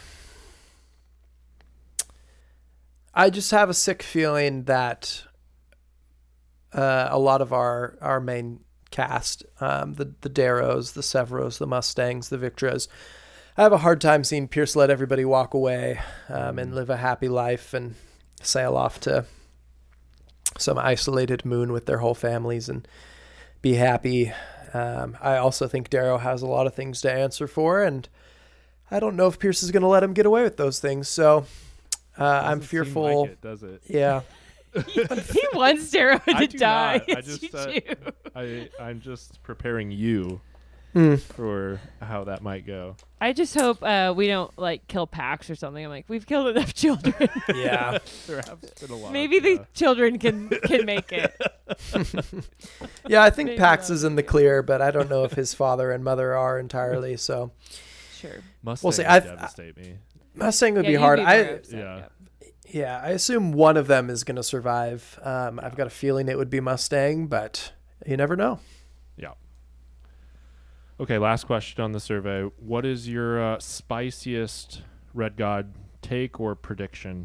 C: I just have a sick feeling that uh, a lot of our our main cast, um, the the Darrows, the Severos, the Mustangs, the Victras, I have a hard time seeing Pierce let everybody walk away um, and live a happy life and sail off to some isolated moon with their whole families and be happy. Um, I also think Darrow has a lot of things to answer for, and I don't know if Pierce is going to let him get away with those things. So uh, I'm
A: Doesn't seem
C: fearful.
A: like it, does it?
C: Yeah.
B: He wants Darrow
A: I
B: to
A: do
B: die.
A: not. I
B: Yes,
A: just,
B: you
A: uh,
B: do.
A: I I'm just preparing you
C: Mm.
A: for how that might go.
B: I just hope uh, we don't like kill Pax or something. I'm like, we've killed enough children.
C: Yeah.
A: There have been a lot.
B: Maybe
A: of,
B: the
A: uh,
B: children can can make it.
C: Yeah, I think
B: Maybe
C: Pax
B: not.
C: is in the clear, but I don't know if his father and mother are entirely. So
B: Sure.
A: Mustang
C: We'll see.
A: would
C: I've-
A: devastate me.
C: Mustang would
B: Yeah,
C: be
B: you'd
C: hard.
B: very
C: I
B: upset,
A: Yeah.
C: yeah, I assume one of them is going to survive. Um, I've got a feeling it would be Mustang, but you never know.
A: Yeah. Okay, last question on the survey. What is your uh, spiciest Red God take or prediction?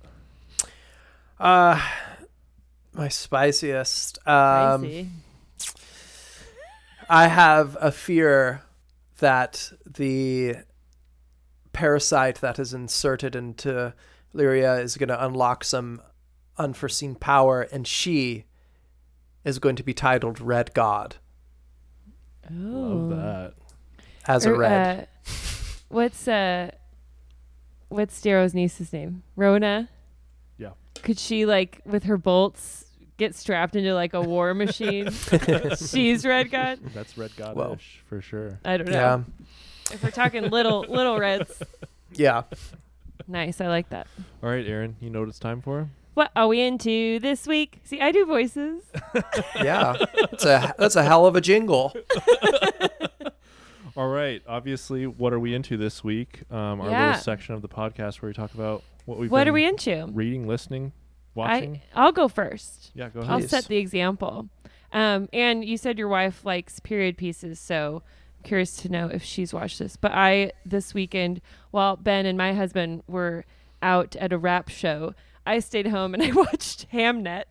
C: Uh, my spiciest. Um,
B: Spicy.
C: I have a fear that the parasite that is inserted into Lyria is going to unlock some unforeseen power, and she is going to be titled Red God
B: Oh.
A: Love that.
C: as a
B: Or,
C: red.
B: uh, what's uh, what's Darrow's niece's name? Rona.
A: Yeah.
B: Could she like with her bolts get strapped into like a war machine? She's Red God.
A: That's Red God-ish
C: Well.
A: for sure.
B: I don't know.
C: Yeah,
B: If we're talking little little reds,
C: yeah.
B: nice. I like that.
A: All right, Aaron, you know what it's time for?
B: What are we into this week? See, I do voices.
C: Yeah, that's a that's a hell of a jingle.
A: All right. Obviously, what are we into this week? Um, our
B: Yeah.
A: little section of the podcast where we talk about what we've
B: What
A: been
B: are we into?
A: reading, listening, watching.
B: I, I'll go first.
A: yeah, go ahead.
B: I'll
C: Please.
B: set the example. Um, and you said your wife likes period pieces, so I'm curious to know if she's watched this. But I, this weekend, while Ben and my husband were out at a rap show, I stayed home and I watched Hamnet.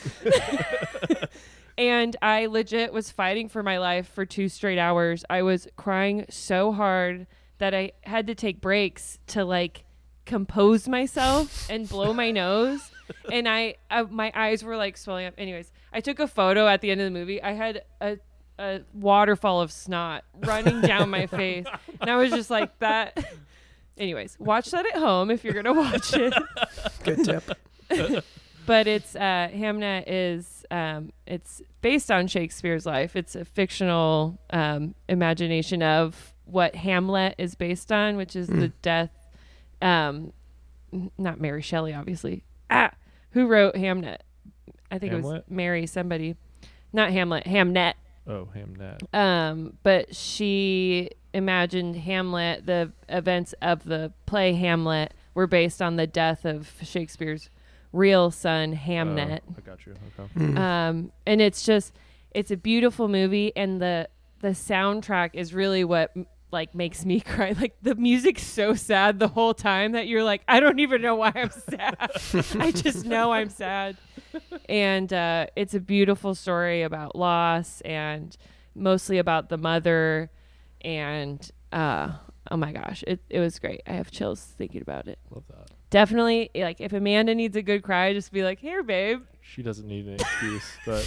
B: And I legit was fighting for my life for two straight hours. I was crying so hard that I had to take breaks to like compose myself and blow my nose. And I, I, my eyes were like swelling up. Anyways, I took a photo at the end of the movie. I had a, a waterfall of snot running down my face. And I was just like that. Anyways, watch that at home if you're going to watch it.
C: Good tip.
B: But it's uh, Hamnet is um, it's based on Shakespeare's life. It's a fictional um, imagination of what Hamlet is based on, which is the death. Um, n- not Mary Shelley, obviously. Ah, who wrote Hamnet? I think it was
A: Hamlet?
B: Mary somebody, not Hamlet. Hamnet.
A: Oh, Hamnet.
B: Um, but she imagined Hamlet. The events of the play Hamlet were based on the death of Shakespeare's real son Hamnet.
A: Oh, I got you. Okay.
B: Um, and it's just, it's a beautiful movie, and the the soundtrack is really what m- like makes me cry. Like the music's so sad the whole time that you're like, I don't even know why I'm sad. I just know I'm sad. And uh, it's a beautiful story about loss and mostly about the mother. And uh, oh my gosh, it it was great. I have chills thinking about it.
A: Love that.
B: Definitely, like if Amanda needs a good cry, just be like, here, babe.
A: She doesn't need an excuse,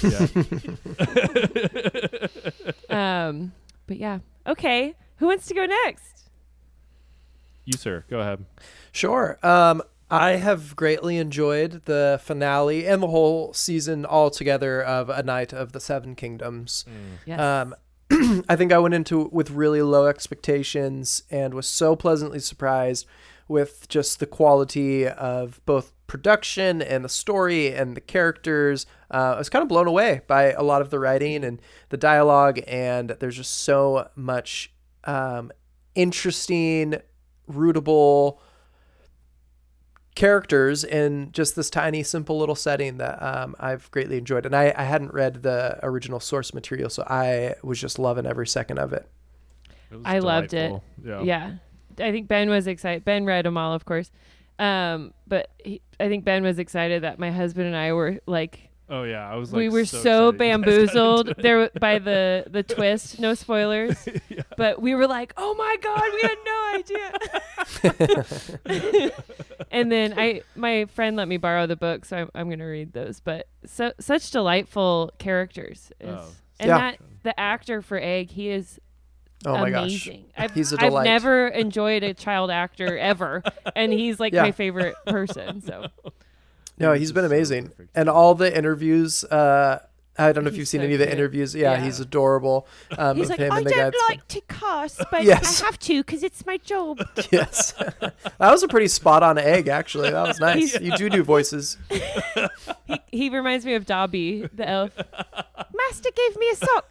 A: but yeah.
B: Um, but yeah. Okay. Who wants to go next?
A: You, sir. Go ahead.
C: Sure. Um, I have greatly enjoyed the finale and the whole season altogether of A Night of the Seven Kingdoms.
B: Yes.
C: Um, I think I went into it with really low expectations and was so pleasantly surprised with just the quality of both production and the story and the characters. Uh, I was kind of blown away by a lot of the writing and the dialogue, and there's just so much um, interesting, rootable characters in just this tiny, simple little setting that um, I've greatly enjoyed. And I, I hadn't read the original source material, so I was just loving every second of it.
A: It was
B: I loved it.
A: delightful. Yeah.
B: Yeah. I think Ben was excited. Ben read them all, of course. Um, but he, I think Ben was excited that my husband and I were like,
A: Oh yeah, I was like
B: we were
A: so,
B: so,
A: excited you guys got
B: bamboozled
A: into it.
B: there by the the twist. No spoilers.
A: Yeah.
B: But we were like, oh my god, we had no idea. And then I, my friend let me borrow the book, so I'm, I'm gonna read those. But so such delightful characters. Is,
A: Oh.
B: and
C: Yeah.
B: that the actor for Egg, he is
C: Oh my gosh.
B: amazing. I've,
C: He's a
B: I've
C: delight.
B: never enjoyed a child actor ever, and he's like
C: Yeah.
B: my favorite person. So
C: No,
A: He's
C: he's been
A: just so
C: amazing.
A: perfect.
C: And all the interviews, uh, I don't know if
B: He's
C: you've seen
B: so
C: any of the
B: cute.
C: interviews. Yeah,
B: Yeah.
C: he's adorable. Um,
B: he's
C: of
B: like,
C: him
B: I
C: and the guy
B: don't
C: that's-
B: like to cuss, but
C: Yes.
B: I have to because it's my job.
C: Yes. That was a pretty spot on Egg, actually. That was nice. You do do voices.
B: he, he reminds me of Dobby, the elf. Master gave me a sock.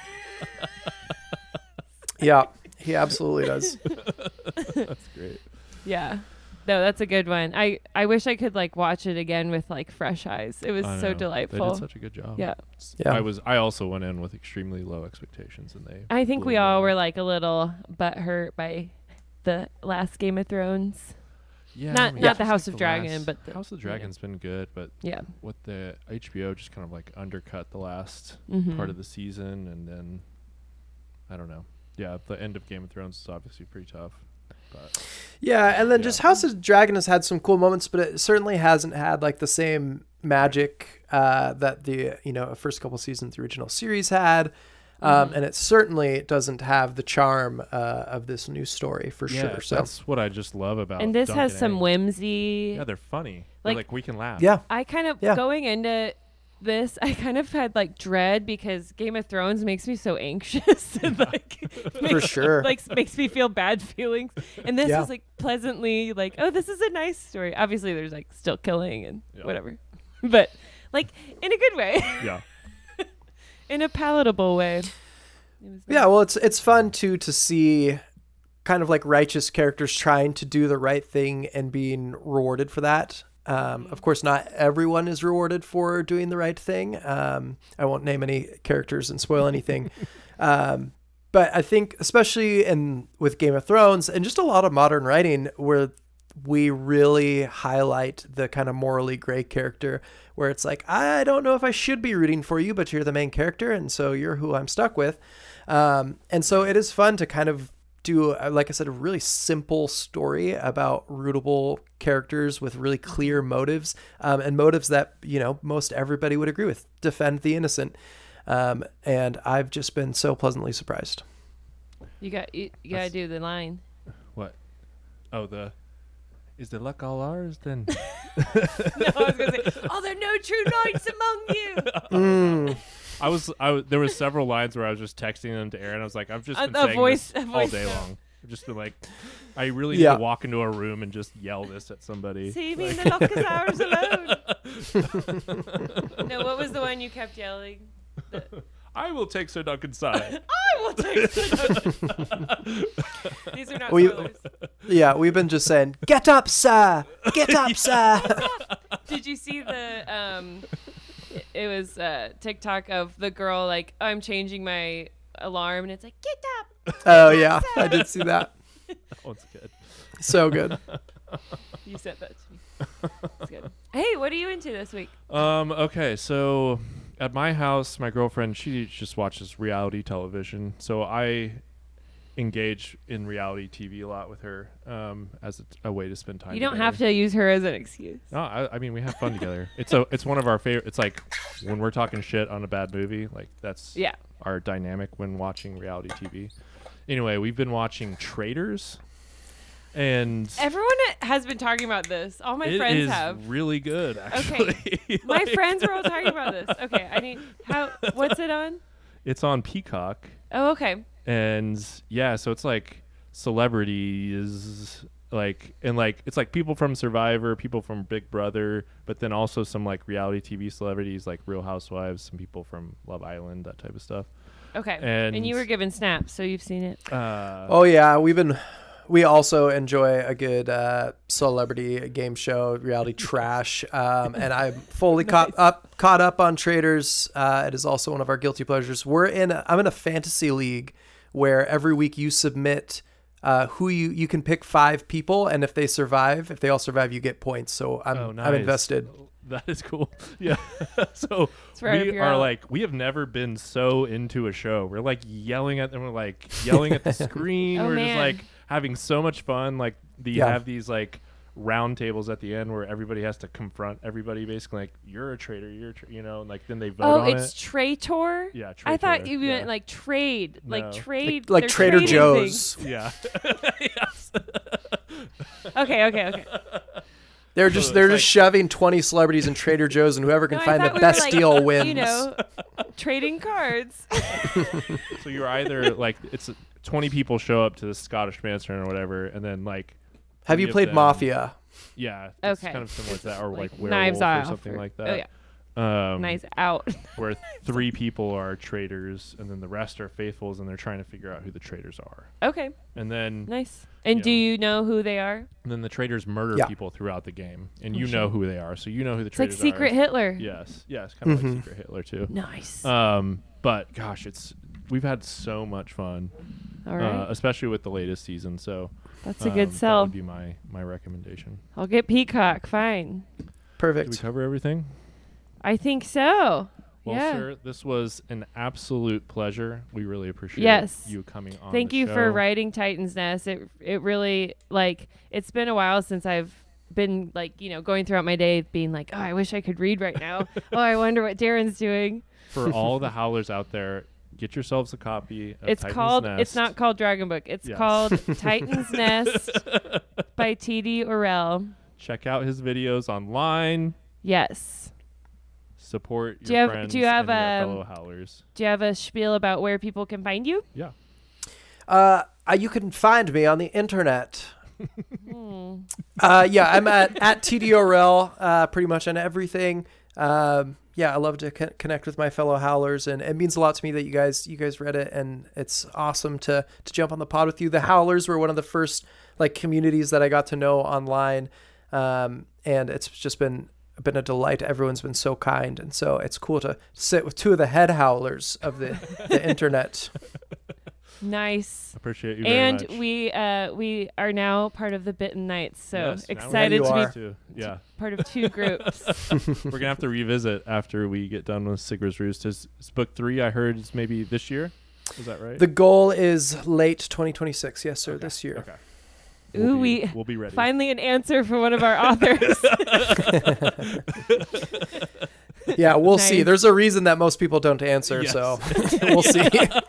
C: Yeah, he absolutely does.
A: That's great.
B: Yeah. No, that's a good one. I, I wish I could like watch it again with like fresh eyes. It was
A: I
B: so
A: know. They
B: delightful.
A: did such a good job.
B: Yeah.
C: Yeah.
A: I was. I also went in with extremely low expectations, and they.
B: I think
A: blew
B: we
A: me
B: all
A: away.
B: were like a little butthurt by the last Game of Thrones.
A: Yeah,
B: not-
A: I mean,
B: not
A: it's
B: the
A: just
B: House
A: like
B: of
A: the
B: Dragon,
A: last-
B: but the-
A: House of
B: yeah.
A: Dragon's been good, but
B: Yeah.
A: with the H B O just kind of like undercut the last
B: Mhm.
A: part of the season, and then I don't know. Yeah, the end of Game of Thrones is obviously pretty tough, but
C: Yeah, and then
A: Yeah.
C: just House of Dragon has had some cool moments, but it certainly hasn't had like the same magic uh, that the you know first couple seasons of the original series had, um,
B: Mhm.
C: and it certainly doesn't have the charm uh, of this new story for
A: yeah,
C: sure. So
A: that's what I just love about.
B: And this has
A: Dunkin'
B: some
A: Egg.
B: whimsy.
A: Yeah, they're funny.
B: Like-
A: Like, like we can laugh.
C: yeah,
B: I kind of
C: Yeah.
B: going into this, I kind of had like dread because Game of Thrones makes me so anxious and like
C: For
B: makes,
C: sure.
B: like makes me feel bad feelings. And this
C: Yeah.
B: is like pleasantly like, oh, this is a nice story. Obviously, there's like still killing and
A: Yeah.
B: whatever, but like in a good way,
A: Yeah.
B: in a palatable way. It was
C: Yeah,
B: nice.
C: well, it's it's fun too to see kind of like righteous characters trying to do the right thing and being rewarded for that. Um, of course, not everyone is rewarded for doing the right thing. Um, I won't name any characters and spoil anything. um, but I think, especially in with Game of Thrones and just a lot of modern writing, where we really highlight the kind of morally gray character, where it's like, I don't know if I should be rooting for you, but you're the main character, and so you're who I'm stuck with. Um, and so it is fun to kind of do, uh, like I said, a really simple story about rootable characters with really clear motives, um, and motives that, you know, most everybody would agree with: defend the innocent. Um, and I've just been so pleasantly surprised.
B: You got you, you gotta
A: That's-
B: do the line.
A: What? Oh, the is the luck all ours then?
B: No, I was gonna say, are there no true knights among you?
C: Mm.
A: I was, I was, there was several lines where I was just texting them to Aaron. I was like, I've just
B: A-
A: been
B: a
A: saying
B: voice-
A: this
B: a
A: all
B: voice
A: day
B: note.
A: long. I've just been like, I really
C: Yeah.
A: need to walk into a room and just yell this at somebody.
B: Saving the luck is ours alone. No, what was the one you kept yelling? The,
A: I will take Sir Duncan's side.
B: I will take the These are not
C: We-
B: spoilers.
C: Yeah, we've been just saying, "Get up, sir! Get up, sir!"
B: Did you see the um it, it was uh TikTok of the girl like, I'm changing my alarm, and it's like, get up.
C: Oh yeah, I did see that.
A: That one's good.
C: So good.
B: You said that to me. It's good. Hey, what are you into this week?
A: Um. Okay. So at my house, my girlfriend, she just watches reality television. So I engage in reality T V a lot with her, um, as a, a way to spend time.
B: You don't
A: together.
B: have to use her as an excuse.
A: No, I, I mean we have fun together. It's a it's one of our favorite. It's like when we're talking shit on a bad movie, like that's
B: Yeah.
A: our dynamic when watching reality T V. Anyway, we've been watching Traitors, and
B: Everyone has been talking about this. All my
A: it
B: friends
A: is
B: have.
A: really good. Actually,
B: My
A: Like,
B: friends were all talking about this. Okay, I need how what's it on?
A: it's on Peacock,
B: Oh, okay.
A: and yeah, so it's like celebrities, like and like it's like people from Survivor, people from Big Brother, but then also some like reality T V celebrities like Real Housewives, some people from Love Island, that type of stuff.
B: Okay.
A: And-
B: And, you were given snaps, so you've seen it.
A: Uh,
C: Oh yeah, we've been. We also enjoy a good uh, celebrity game show, reality trash, um, and I'm fully caught up caught up on Traitors. Uh, it is also one of our guilty pleasures. We're in. A, I'm in a fantasy league where every week you submit uh, who you you can pick five people, and if they survive, if they all survive, you get points. So I'm
A: oh,
C: I'm
A: nice.
C: invested.
A: That is cool. Yeah. So
B: It's right up
A: we
B: your
A: are
B: alley.
A: like, we have never been so into a show. We're like yelling at them. We're like yelling at the screen.
B: Oh,
A: we're
B: man.
A: just like having so much fun. Like the
C: Yeah.
A: have these like round tables at the end where everybody has to confront everybody. Basically, like you're a traitor. You're a tra-, you know, and like then they vote
B: Oh,
A: on
B: it's
A: it.
B: traitor?
A: Yeah.
B: I thought
A: traitor,
B: you
A: yeah.
B: meant like trade,
A: No.
B: like trade,
C: Like
B: they're
C: Trader
B: trading
C: Joe's.
A: Yeah. Yes.
B: things. Okay, okay, okay.
C: They're
A: So
C: just
A: it's
C: they're
A: like-
C: just shoving twenty celebrities in Trader Joe's, and whoever can
B: No, I
C: find the
B: thought we were,
C: best
B: like,
C: deal wins.
B: You know, trading cards.
A: So you're either like it's twenty people show up to the Scottish Mansion or whatever, and then like
C: Have
A: three
C: you
A: of
C: played
A: them-
C: Mafia?
A: Yeah, it's
B: Okay.
A: kind of similar to that, or like,
B: Like
A: Werewolf
B: Knives
A: or
B: Out
A: something
B: or-
A: like
B: Oh
A: that.
B: yeah,
A: Um,
B: Knives Out.
A: where three people are traitors, and then the rest are faithfuls, and they're trying to figure out who the traitors are.
B: Okay,
A: And then,
B: nice. And
A: Yeah.
B: do you know who they are?
A: and then the traitors murder
C: Yeah.
A: people throughout the game, and
B: Oh,
A: you know
B: shit.
A: who they are, so you know who the
B: It's like
A: traitors
B: Secret
A: are.
B: Hitler.
A: Yes, yes, kind of
C: Mhm.
A: like Secret Hitler too.
B: Nice.
A: Um, but gosh, it's we've had so much fun,
B: All right,
A: uh, especially with the latest season. So
B: that's a
A: um,
B: good
A: That
B: sell.
A: would be my my recommendation.
B: I'll get Peacock. Fine.
A: Did we
C: Perfect.
A: cover everything?
B: I think so.
A: Well,
B: yeah.
A: sir, this was an absolute pleasure. We really appreciate
B: Yes.
A: you coming on.
B: Thank
A: the
B: you for
A: show.
B: writing Titan's Nest. It it really like it's been a while since I've been like, you know, going throughout my day being like, oh, I wish I could read right now. oh, I wonder what Darren's doing.
A: For all the howlers out there, get yourselves a copy of
B: It's
A: Titan's
B: called
A: Nest.
B: it's not called Dragon Book. It's
A: Yes.
B: called Titan's Nest by T D Orell.
A: Check out his videos online.
B: Yes.
A: Support your
B: Do you have-
A: friends
B: do you have,
A: and your
B: um,
A: fellow howlers.
B: Do you have a spiel about where people can find you?
A: Yeah.
C: Uh, uh, you can find me on the internet.
B: Hmm.
C: Uh, yeah, I'm at, at T D O R L, uh, pretty much on everything. Um, yeah, I love to co- connect with my fellow howlers, and it means a lot to me that you guys you guys read it, and it's awesome to to jump on the pod with you. The Howlers were one of the first like communities that I got to know online, um, and it's just been been a delight. Everyone's been so kind, and so it's cool to sit with two of the head howlers of the, the internet.
B: Nice.
A: Appreciate you very
B: And
A: much.
B: we uh we are now part of the Bitten Knights, so
A: Yes, now we
B: excited
C: you
B: to
C: are.
B: be
A: Too. Yeah.
B: part of two groups.
A: We're gonna have to revisit after we get done with Sigur's Roost. Is, is book three? I heard is maybe this year. Is that right?
C: The goal is late twenty twenty-six. Yes, sir.
A: Okay.
C: This year.
A: Okay.
B: Ooh,
A: We'll be,
B: we
A: we'll be ready.
B: finally an answer for one of our authors.
C: Yeah, we'll see.
B: Nice.
C: There's a reason that most people don't answer,
A: Yes.
C: so we'll see.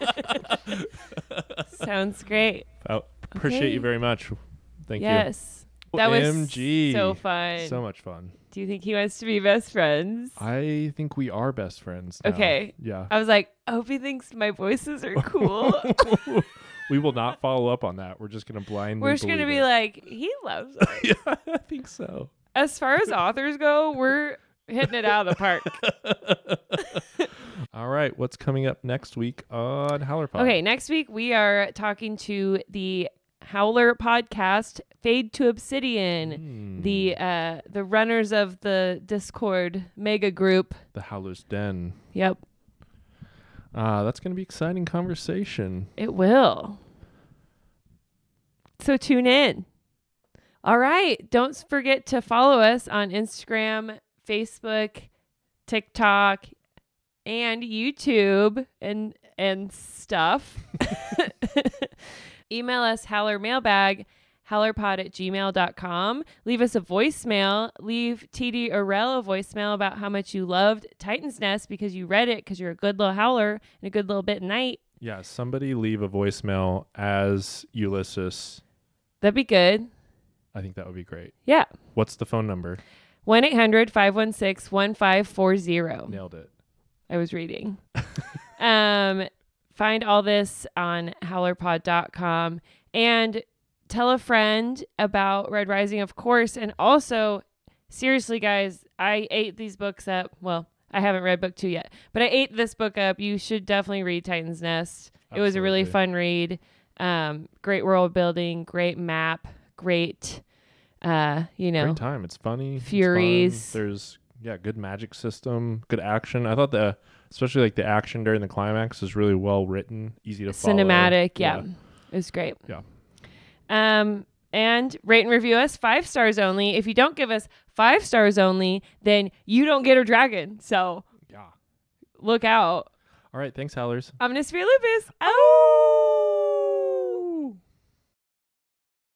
B: Sounds great.
A: Oh, appreciate
B: Okay.
A: you very much. Thank
B: Yes.
A: you.
B: That was
A: M G.
B: so fun.
A: So much fun.
B: Do you think he wants to be best friends?
A: I think we are best friends now.
B: Okay.
A: Yeah.
B: I was like, I hope he thinks my voices are cool.
A: We will not follow up on that. We're just gonna blindly.
B: We're just gonna
A: believe
B: be
A: it.
B: like, he loves us.
A: Yeah, I think so.
B: As far as authors go, we're hitting it out of the park.
A: All right, what's coming up next week on Howler Pod?
B: Okay, next week we are talking to the Howler podcast, Fade to Obsidian,
A: Hmm.
B: the uh, the runners of the Discord mega group.
A: the Howler's Den.
B: Yep,
A: Uh, that's gonna be exciting conversation.
B: it will. So tune in. All right, don't forget to follow us on Instagram, Facebook, TikTok, and YouTube and and stuff. Email us howlermailbag, howlerpod at gmail dot com. Leave us a voicemail. Leave T D Orell a voicemail about how much you loved Titan's Nest because you read it because you're a good little howler and a good little bit night.
A: Yeah, somebody leave a voicemail as Ulysses.
B: That'd be good.
A: I think that would be great.
B: Yeah.
A: What's the phone number?
B: one eight hundred five one six one five four zero.
A: Nailed it.
B: I was reading. um, find all this on howlerpod dot com and tell a friend about Red Rising, of course. And also, seriously, guys, I ate these books up. Well, I haven't read book two yet, but I ate this book up. You should definitely read Titan's Nest. It was a really
A: Absolutely.
B: fun read. Um, great world building, great map, great, uh, you know,
A: Great time. It's funny. it's fun.
B: Furies.
A: There's yeah, good magic system, good action. I thought the especially like the action during the climax is really well written, easy to follow.
B: cinematic. Yeah. It was great.
A: Yeah.
B: Um, and rate and review us five stars only. If you don't give us five stars only, then you don't get a dragon. So
A: Yeah.
B: look out.
A: All right. Thanks, Howlers.
B: Omnisphere Lupus. Oh.